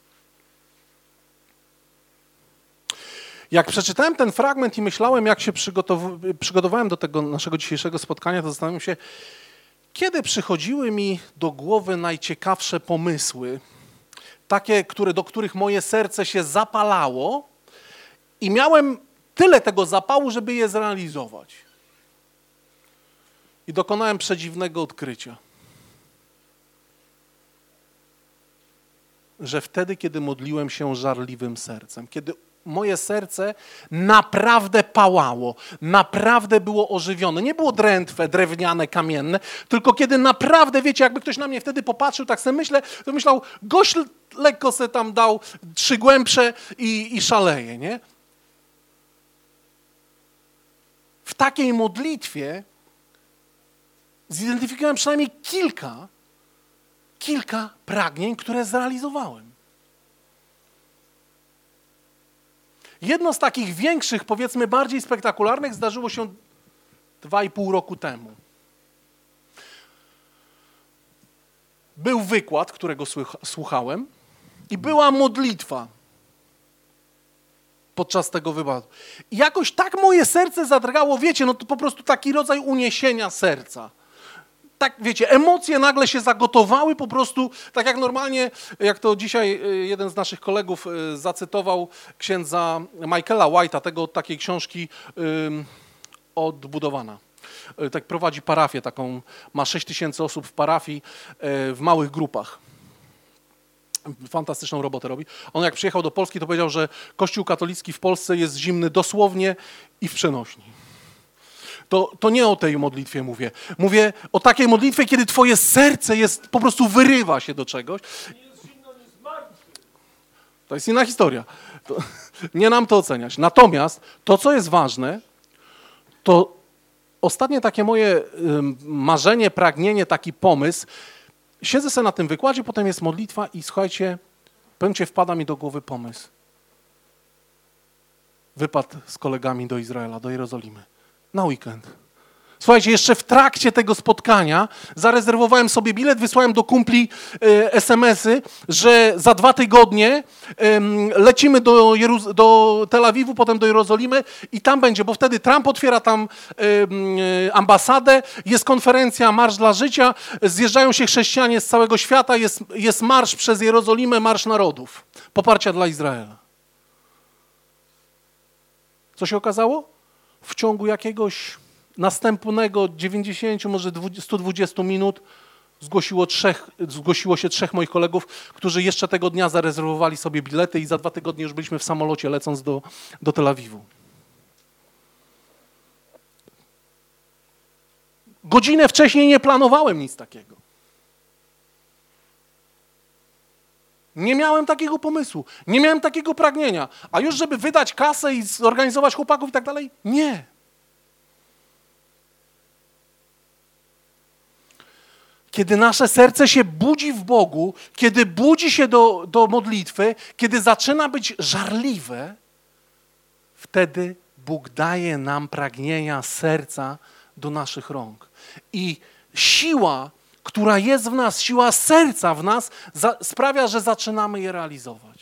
Jak przeczytałem ten fragment i myślałem, jak się przygotow- przygotowałem do tego naszego dzisiejszego spotkania, to zastanawiam się, kiedy przychodziły mi do głowy najciekawsze pomysły, takie, które, do których moje serce się zapalało i miałem tyle tego zapału, żeby je zrealizować. I dokonałem przedziwnego odkrycia. Że wtedy, kiedy modliłem się żarliwym sercem, kiedy moje serce naprawdę pałało, naprawdę było ożywione. Nie było drętwe, drewniane, kamienne, tylko kiedy naprawdę, wiecie, jakby ktoś na mnie wtedy popatrzył, tak sobie myślę, to myślał, gość lekko se tam dał trzy głębsze i, i szaleje, nie? W takiej modlitwie zidentyfikowałem przynajmniej kilka, kilka pragnień, które zrealizowałem. Jedno z takich większych, powiedzmy bardziej spektakularnych zdarzyło się dwa i pół roku temu. Był wykład, którego słuchałem i była modlitwa podczas tego wykładu. I jakoś tak moje serce zadrgało, wiecie, no to po prostu taki rodzaj uniesienia serca. Tak, wiecie, emocje nagle się zagotowały po prostu, tak jak normalnie, jak to dzisiaj jeden z naszych kolegów zacytował księdza Michaela White'a, tego od takiej książki um, Odbudowana. Tak prowadzi parafię taką, ma sześć tysięcy osób w parafii w małych grupach. Fantastyczną robotę robi. On jak przyjechał do Polski, to powiedział, że Kościół katolicki w Polsce jest zimny dosłownie i w przenośni. To, to nie o tej modlitwie mówię. Mówię o takiej modlitwie, kiedy twoje serce jest, po prostu wyrywa się do czegoś. To jest inna historia. To, nie nam to oceniać. Natomiast to, co jest ważne, to ostatnie takie moje y, marzenie, pragnienie, taki pomysł. Siedzę sobie na tym wykładzie, potem jest modlitwa i słuchajcie, powiem ci, wpada mi do głowy pomysł. Wypad z kolegami do Izraela, do Jerozolimy. Na weekend. Słuchajcie, jeszcze w trakcie tego spotkania zarezerwowałem sobie bilet, wysłałem do kumpli y, es em esy, że za dwa tygodnie y, lecimy do, Jeruz- do Tel Awiwu, potem do Jerozolimy i tam będzie, bo wtedy Trump otwiera tam y, y, ambasadę, jest konferencja Marsz dla Życia, zjeżdżają się chrześcijanie z całego świata, jest, jest marsz przez Jerozolimę, Marsz Narodów, poparcia dla Izraela. Co się okazało? W ciągu jakiegoś następnego dziewięćdziesięciu, może stu dwudziestu minut zgłosiło, trzech, zgłosiło się trzech moich kolegów, którzy jeszcze tego dnia zarezerwowali sobie bilety i za dwa tygodnie już byliśmy w samolocie lecąc do, do Tel Awiwu. Godzinę wcześniej nie planowałem nic takiego. Nie miałem takiego pomysłu, nie miałem takiego pragnienia, a już żeby wydać kasę i zorganizować chłopaków i tak dalej, nie. Kiedy nasze serce się budzi w Bogu, kiedy budzi się do, do modlitwy, kiedy zaczyna być żarliwe, wtedy Bóg daje nam pragnienia serca do naszych rąk. I siła, która jest w nas, siła serca w nas za, sprawia, że zaczynamy je realizować.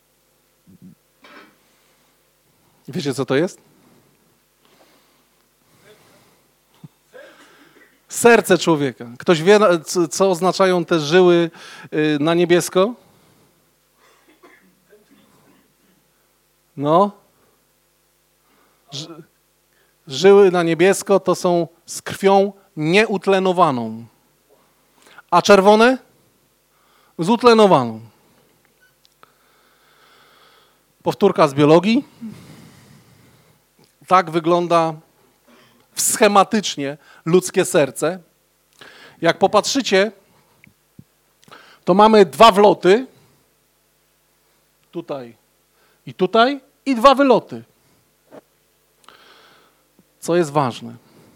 Wiecie, co to jest? Serce człowieka. Ktoś wie, co oznaczają te żyły na niebiesko? No. Ży- żyły na niebiesko to są z krwią nieutlenowaną. A czerwone? Z utlenowaną. Powtórka z biologii. Tak wygląda schematycznie ludzkie serce. Jak popatrzycie, to mamy dwa wloty. Tutaj i tutaj. I dwa wyloty. Co jest ważne?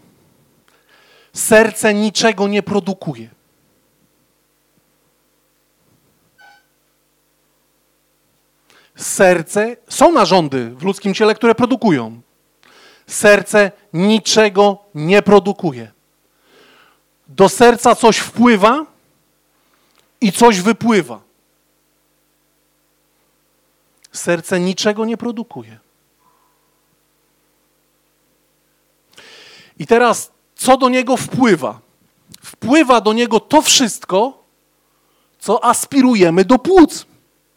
Serce niczego nie produkuje. Serce, są narządy w ludzkim ciele, które produkują. Serce niczego nie produkuje. Do serca coś wpływa i coś wypływa. Serce niczego nie produkuje. I teraz, co do niego wpływa? Wpływa do niego to wszystko, co aspirujemy do płuc.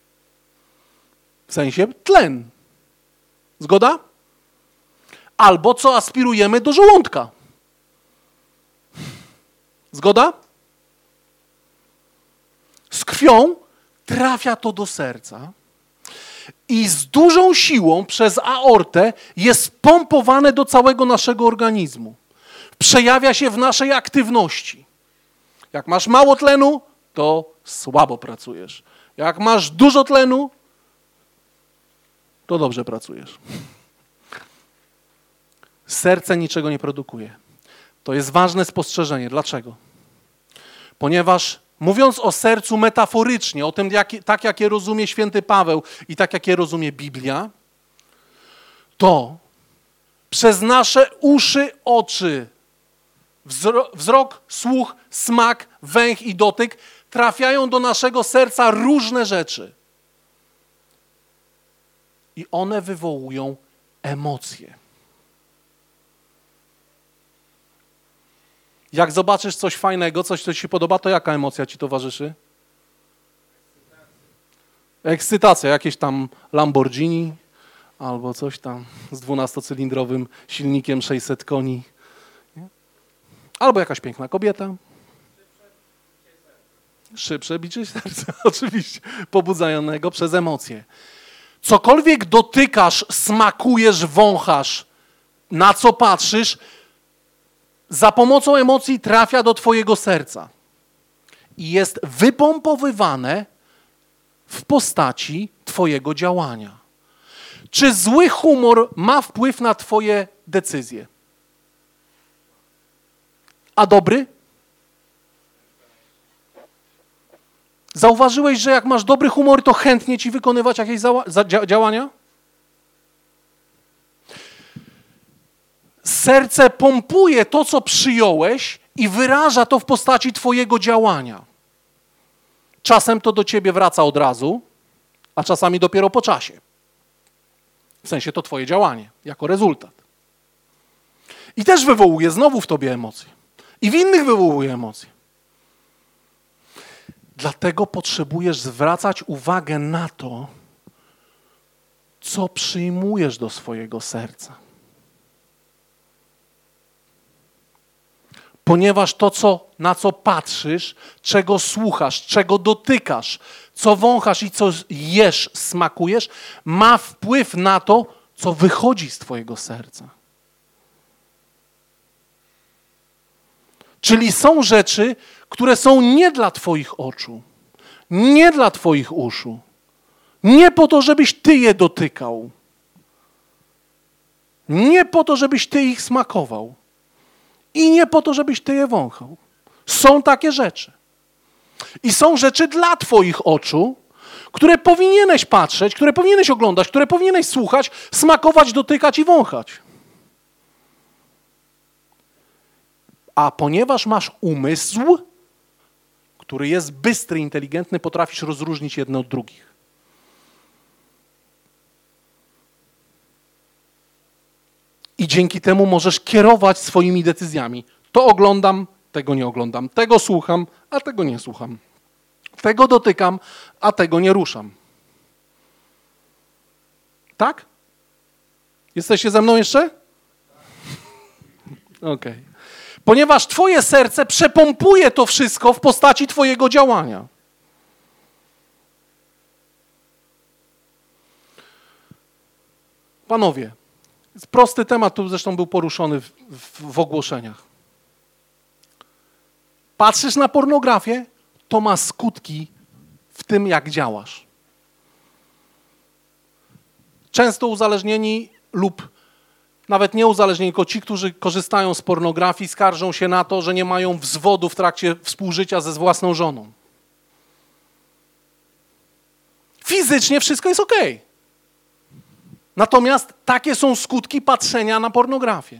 W sensie tlen. Zgoda? Albo co aspirujemy do żołądka. Zgoda? Z krwią trafia to do serca i z dużą siłą przez aortę jest pompowane do całego naszego organizmu. Przejawia się w naszej aktywności. Jak masz mało tlenu, to słabo pracujesz. Jak masz dużo tlenu, to dobrze pracujesz. Serce niczego nie produkuje. To jest ważne spostrzeżenie. Dlaczego? Ponieważ mówiąc o sercu metaforycznie, o tym, jak, tak jak je rozumie święty Paweł i tak jak je rozumie Biblia, to przez nasze uszy, oczy, wzrok, wzrok, słuch, smak, węch i dotyk trafiają do naszego serca różne rzeczy. I one wywołują emocje. Jak zobaczysz coś fajnego, coś, co ci się podoba, to jaka emocja ci towarzyszy? Ekscytacja. Jakieś tam Lamborghini albo coś tam z dwunastocylindrowym silnikiem sześćset koni. Nie? Albo jakaś piękna kobieta. Szybsze bicie serca, oczywiście, pobudzanego przez emocje. Cokolwiek dotykasz, smakujesz, wąchasz, na co patrzysz, za pomocą emocji trafia do twojego serca i jest wypompowywane w postaci twojego działania. Czy zły humor ma wpływ na twoje decyzje? A dobry? Zauważyłeś, że jak masz dobry humor, to chętnie ci wykonywać jakieś działania? Serce pompuje to, co przyjąłeś i wyraża to w postaci twojego działania. Czasem to do ciebie wraca od razu, a czasami dopiero po czasie. W sensie to twoje działanie, jako rezultat. I też wywołuje znowu w tobie emocje. I w innych wywołuje emocje. Dlatego potrzebujesz zwracać uwagę na to, co przyjmujesz do swojego serca. Ponieważ to, co, na co patrzysz, czego słuchasz, czego dotykasz, co wąchasz i co jesz, smakujesz, ma wpływ na to, co wychodzi z twojego serca. Czyli są rzeczy, które są nie dla twoich oczu, nie dla twoich uszu, nie po to, żebyś ty je dotykał, nie po to, żebyś ty ich smakował i nie po to, żebyś ty je wąchał. Są takie rzeczy. I są rzeczy dla twoich oczu, które powinieneś patrzeć, które powinieneś oglądać, które powinieneś słuchać, smakować, dotykać i wąchać. A ponieważ masz umysł, który jest bystry, inteligentny, potrafisz rozróżnić jedno od drugich. I dzięki temu możesz kierować swoimi decyzjami. To oglądam, tego nie oglądam. Tego słucham, a tego nie słucham. Tego dotykam, a tego nie ruszam. Tak? Jesteście ze mną jeszcze? Okej. Okay. Ponieważ twoje serce przepompuje to wszystko w postaci twojego działania. Panowie, jest prosty temat, tu zresztą był poruszony w, w, w ogłoszeniach. Patrzysz na pornografię, to ma skutki w tym, jak działasz. Często uzależnieni lub nawet nie uzależnieni, tylko ci, którzy korzystają z pornografii, skarżą się na to, że nie mają wzwodu w trakcie współżycia ze własną żoną. Fizycznie wszystko jest okej. Natomiast takie są skutki patrzenia na pornografię.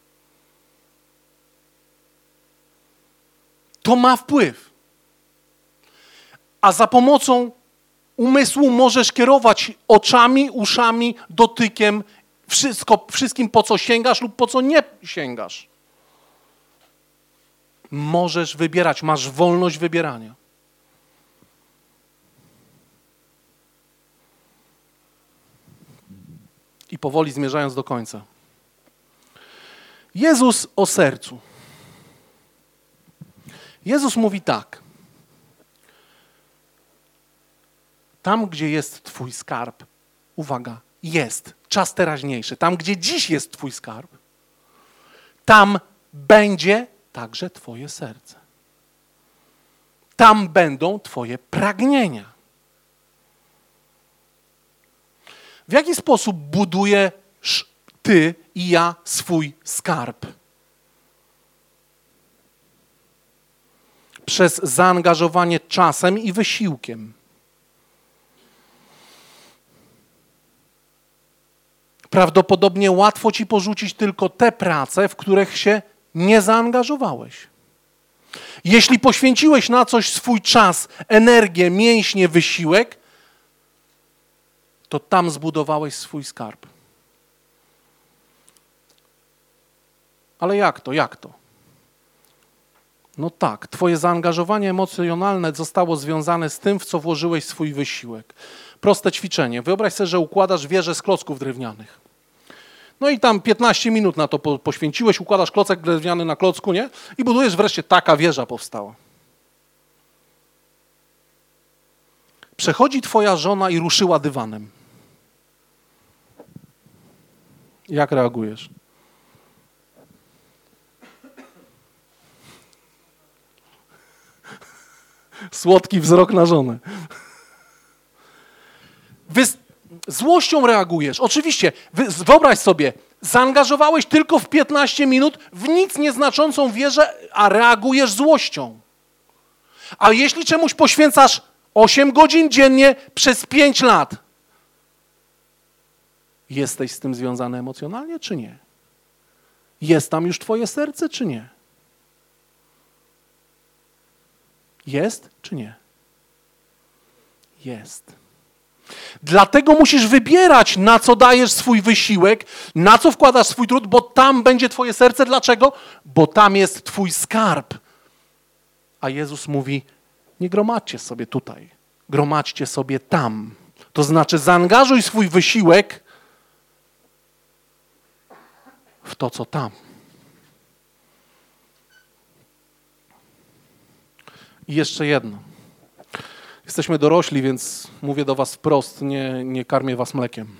To ma wpływ. A za pomocą umysłu możesz kierować oczami, uszami, dotykiem, wszystko, wszystkim, po co sięgasz lub po co nie sięgasz. Możesz wybierać, masz wolność wybierania. I powoli zmierzając do końca. Jezus o sercu. Jezus mówi tak. Tam, gdzie jest twój skarb, uwaga, jest czas teraźniejszy. Tam, gdzie dziś jest twój skarb, tam będzie także twoje serce. Tam będą twoje pragnienia. W jaki sposób budujesz ty i ja swój skarb? Przez zaangażowanie czasem i wysiłkiem. Prawdopodobnie łatwo ci porzucić tylko te prace, w których się nie zaangażowałeś. Jeśli poświęciłeś na coś swój czas, energię, mięśnie, wysiłek, to tam zbudowałeś swój skarb. Ale jak to? Jak to? No tak, twoje zaangażowanie emocjonalne zostało związane z tym, w co włożyłeś swój wysiłek. Proste ćwiczenie. Wyobraź sobie, że układasz wieżę z klocków drewnianych. No i tam piętnaście minut na to poświęciłeś, układasz klocek drewniany na klocku, nie? I budujesz wreszcie, taka wieża powstała. Przechodzi twoja żona i ruszyła dywanem. Jak reagujesz? Słodki wzrok na żonę. Wy złością reagujesz. Oczywiście, wyobraź sobie, zaangażowałeś tylko w piętnaście minut w nic nieznaczącą wieżę, a reagujesz złością. A jeśli czemuś poświęcasz osiem godzin dziennie przez pięć lat, jesteś z tym związany emocjonalnie, czy nie? Jest tam już twoje serce, czy nie? Jest, czy nie? Jest. Dlatego musisz wybierać, na co dajesz swój wysiłek, na co wkładasz swój trud, bo tam będzie twoje serce. Dlaczego? Bo tam jest twój skarb. A Jezus mówi, nie gromadźcie sobie tutaj, gromadźcie sobie tam. To znaczy zaangażuj swój wysiłek w to, co tam. I jeszcze jedno. Jesteśmy dorośli, więc mówię do was wprost, nie, nie karmię was mlekiem.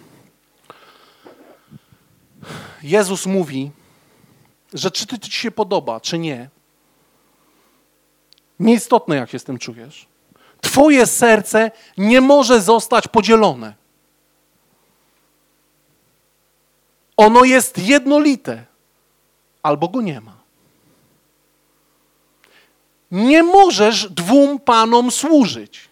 Jezus mówi, że czy to ci się podoba, czy nie, nieistotne jak się z tym czujesz, twoje serce nie może zostać podzielone. Ono jest jednolite, albo go nie ma. Nie możesz dwóm panom służyć.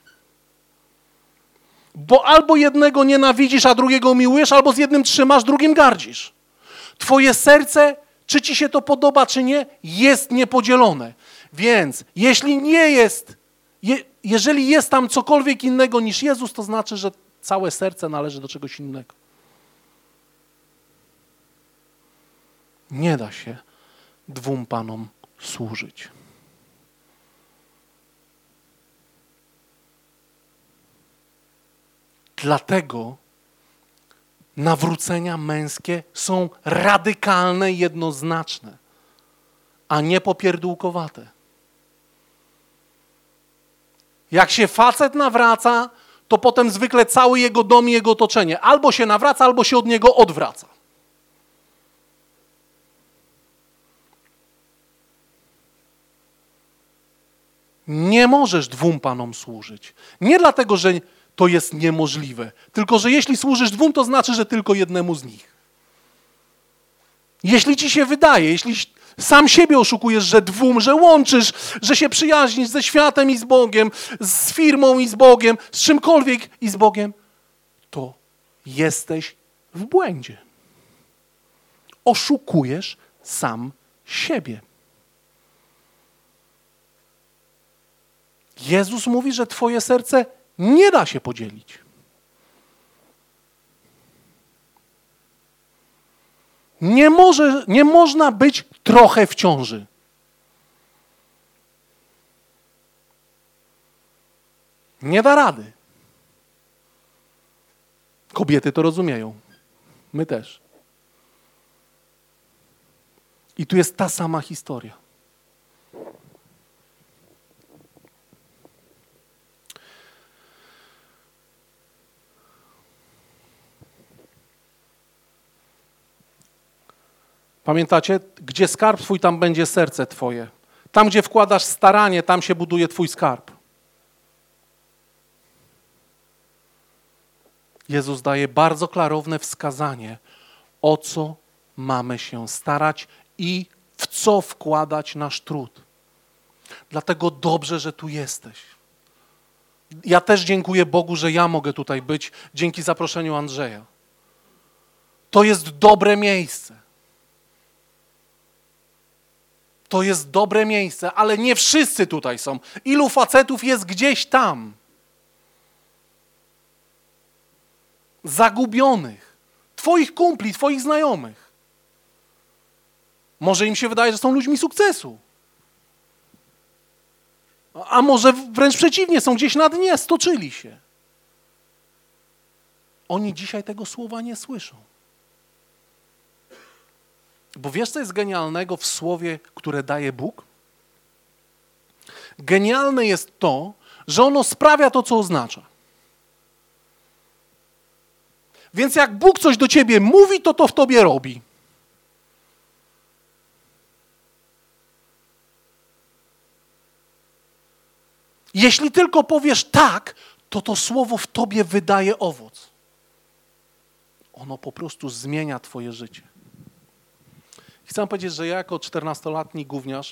Bo albo jednego nienawidzisz, a drugiego miłujesz, albo z jednym trzymasz, drugim gardzisz. Twoje serce, czy ci się to podoba, czy nie, jest niepodzielone. Więc jeśli nie jest, je, jeżeli jest tam cokolwiek innego niż Jezus, to znaczy, że całe serce należy do czegoś innego. Nie da się dwóm panom służyć. Dlatego nawrócenia męskie są radykalne i jednoznaczne, a nie popierdółkowate. Jak się facet nawraca, to potem zwykle cały jego dom i jego otoczenie albo się nawraca, albo się od niego odwraca. Nie możesz dwóm panom służyć. Nie dlatego, że to jest niemożliwe, tylko że jeśli służysz dwóm, to znaczy, że tylko jednemu z nich. Jeśli ci się wydaje, jeśli sam siebie oszukujesz, że dwóm, że łączysz, że się przyjaźnisz ze światem i z Bogiem, z firmą i z Bogiem, z czymkolwiek i z Bogiem, to jesteś w błędzie. Oszukujesz sam siebie. Jezus mówi, że twoje serce nie da się podzielić. Nie, może, nie można być trochę w ciąży. Nie da rady. Kobiety to rozumieją. My też. I tu jest ta sama historia. Pamiętacie? Gdzie skarb twój, tam będzie serce twoje. Tam, gdzie wkładasz staranie, tam się buduje twój skarb. Jezus daje bardzo klarowne wskazanie, o co mamy się starać i w co wkładać nasz trud. Dlatego dobrze, że tu jesteś. Ja też dziękuję Bogu, że ja mogę tutaj być dzięki zaproszeniu Andrzeja. To jest dobre miejsce. To jest dobre miejsce, ale nie wszyscy tutaj są. Ilu facetów jest gdzieś tam? Zagubionych. Twoich kumpli, twoich znajomych. Może im się wydaje, że są ludźmi sukcesu. A może wręcz przeciwnie, są gdzieś na dnie, stoczyli się. Oni dzisiaj tego słowa nie słyszą. Bo wiesz, co jest genialnego w słowie, które daje Bóg? Genialne jest to, że ono sprawia to, co oznacza. Więc jak Bóg coś do ciebie mówi, to to w tobie robi. Jeśli tylko powiesz tak, to to słowo w tobie wydaje owoc. Ono po prostu zmienia twoje życie. Chcę powiedzieć, że ja jako czternastoletni gówniarz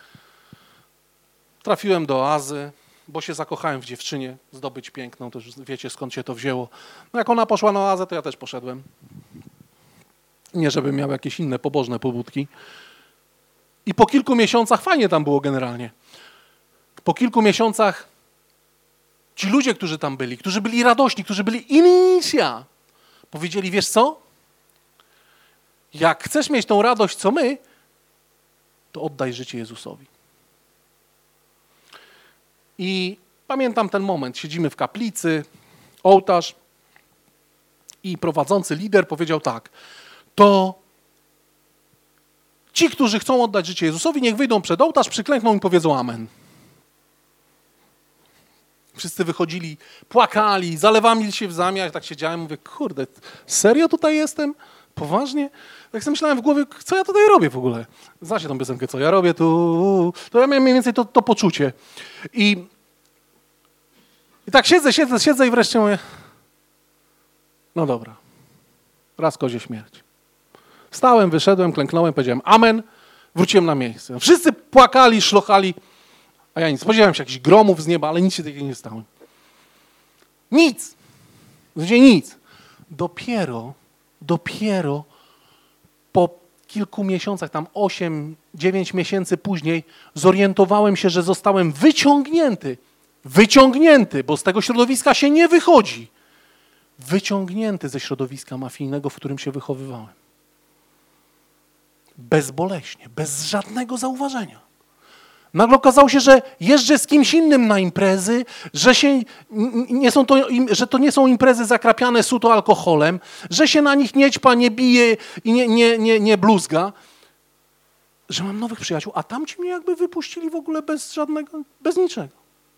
trafiłem do oazy, bo się zakochałem w dziewczynie, zdobyć piękną, to już wiecie, skąd się to wzięło. No jak ona poszła na oazę, to ja też poszedłem. Nie, żebym miał jakieś inne pobożne pobudki. I po kilku miesiącach, fajnie tam było generalnie, po kilku miesiącach ci ludzie, którzy tam byli, którzy byli radośni, którzy byli inni niż ja, powiedzieli, wiesz co? Jak chcesz mieć tą radość, co my, to oddaj życie Jezusowi. I pamiętam ten moment, siedzimy w kaplicy, ołtarz i prowadzący lider powiedział tak, to ci, którzy chcą oddać życie Jezusowi, niech wyjdą przed ołtarz, przyklękną i powiedzą amen. Wszyscy wychodzili, płakali, zalewali się w zamiach, tak siedziałem, mówię, kurde, serio tutaj jestem? Poważnie? Tak sobie myślałem w głowie, co ja tutaj robię w ogóle? Znacie tą piosenkę, co ja robię tu, to ja miałem mniej więcej to, to poczucie. I, I tak siedzę, siedzę, siedzę i wreszcie mówię, no dobra, raz kozie śmierć. Wstałem, wyszedłem, klęknąłem, powiedziałem amen, wróciłem na miejsce. Wszyscy płakali, szlochali, a ja nic. Spodziewałem się jakichś gromów z nieba, ale nic się takiego nie stało. Nic. Znaczy nic. Dopiero, dopiero po kilku miesiącach, tam osiem, dziewięć miesięcy później, zorientowałem się, że zostałem wyciągnięty. Wyciągnięty, bo z tego środowiska się nie wychodzi. Wyciągnięty ze środowiska mafijnego, w którym się wychowywałem. Bezboleśnie, bez żadnego zauważenia. Nagle okazało się, że jeżdżę z kimś innym na imprezy, że, się nie są to, że to nie są imprezy zakrapiane suto alkoholem, że się na nich nie ćpa, nie bije i nie, nie, nie, nie bluzga, że mam nowych przyjaciół, a tamci mnie jakby wypuścili w ogóle bez żadnego, bez niczego.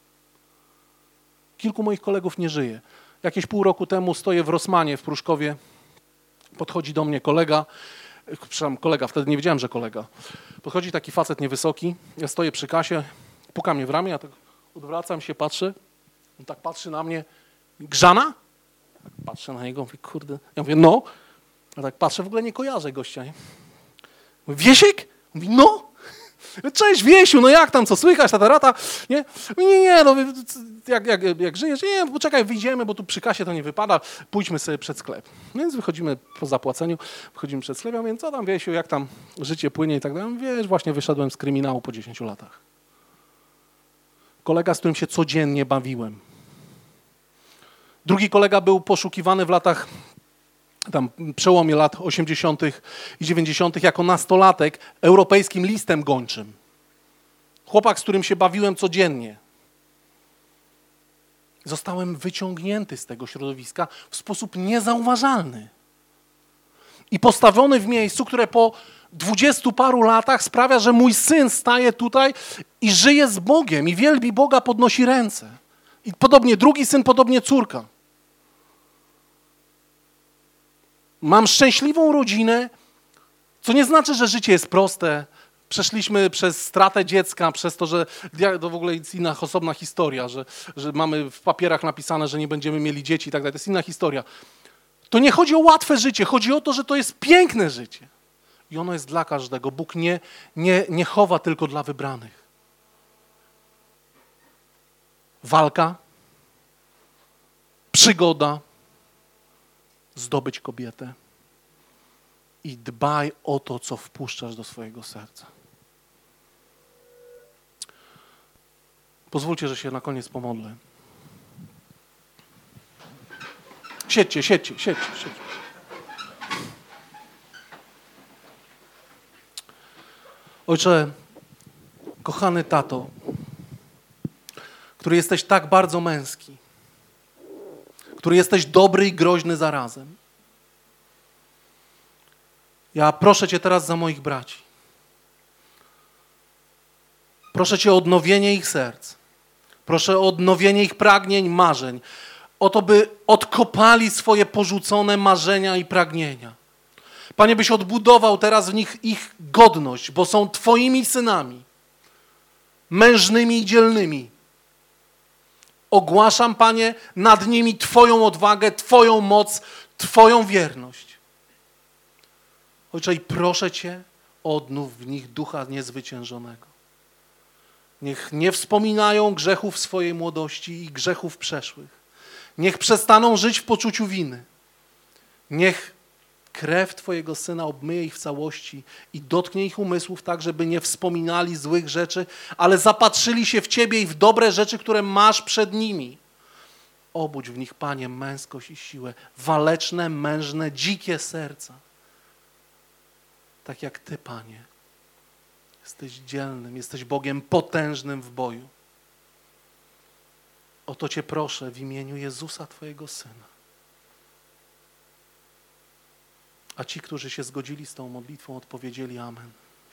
Kilku moich kolegów nie żyje. Jakieś pół roku temu stoję w Rossmanie w Pruszkowie, podchodzi do mnie kolega, przepraszam, kolega, wtedy nie wiedziałem, że kolega. Podchodzi taki facet niewysoki, ja stoję przy kasie, puka mnie w ramię, ja tak odwracam się, patrzę, on tak patrzy na mnie, Grzana? Tak patrzę na niego, mówię, kurde, ja mówię, no, a tak patrzę, w ogóle nie kojarzę gościa, nie? Mówię, Wiesiek? Mówi, no. Cześć Wiesiu, no jak tam, co słychać, tata rata? Nie, nie, nie, no jak, jak, jak żyjesz? Nie, poczekaj, wyjdziemy, bo tu przy kasie to nie wypada, pójdźmy sobie przed sklep. Więc wychodzimy po zapłaceniu, wychodzimy przed sklep, ja mówię, co tam Wiesiu, jak tam życie płynie i tak dalej. Wiesz, właśnie wyszedłem z kryminału po dziesięciu latach. Kolega, z którym się codziennie bawiłem. Drugi kolega był poszukiwany w latach tam przełomie lat osiemdziesiątych i dziewięćdziesiątych jako nastolatek europejskim listem gończym. Chłopak, z którym się bawiłem codziennie. Zostałem wyciągnięty z tego środowiska w sposób niezauważalny. I postawiony w miejscu, które po dwudziestu paru latach sprawia, że mój syn staje tutaj i żyje z Bogiem i wielbi Boga, podnosi ręce. I podobnie drugi syn, podobnie córka. Mam szczęśliwą rodzinę, co nie znaczy, że życie jest proste. Przeszliśmy przez stratę dziecka, przez to, że to w ogóle jest inna osobna historia, że, że mamy w papierach napisane, że nie będziemy mieli dzieci i tak dalej. To jest inna historia. To nie chodzi o łatwe życie, chodzi o to, że to jest piękne życie. I ono jest dla każdego. Bóg nie, nie, nie chowa tylko dla wybranych. Walka, przygoda, zdobyć kobietę i dbaj o to, co wpuszczasz do swojego serca. Pozwólcie, że się na koniec pomodlę. Siedźcie, siedźcie, siedźcie, siedźcie. Ojcze, kochany tato, który jesteś tak bardzo męski, który jesteś dobry i groźny zarazem. Ja proszę Cię teraz za moich braci. Proszę Cię o odnowienie ich serc. Proszę o odnowienie ich pragnień, marzeń. O to, by odkopali swoje porzucone marzenia i pragnienia. Panie, byś odbudował teraz w nich ich godność, bo są Twoimi synami, mężnymi i dzielnymi. Ogłaszam, Panie, nad nimi Twoją odwagę, Twoją moc, Twoją wierność. Ojcze, i proszę Cię, odnów w nich ducha niezwyciężonego. Niech nie wspominają grzechów swojej młodości i grzechów przeszłych. Niech przestaną żyć w poczuciu winy. Niech krew Twojego Syna obmyje ich w całości i dotknie ich umysłów tak, żeby nie wspominali złych rzeczy, ale zapatrzyli się w Ciebie i w dobre rzeczy, które masz przed nimi. Obudź w nich, Panie, męskość i siłę, waleczne, mężne, dzikie serca. Tak jak Ty, Panie, jesteś dzielnym, jesteś Bogiem potężnym w boju. O to Cię proszę w imieniu Jezusa, Twojego Syna. A ci, którzy się zgodzili z tą modlitwą, odpowiedzieli amen.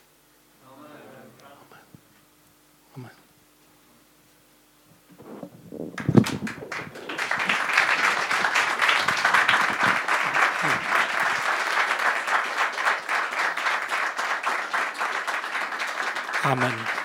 Amen. Amen. Amen.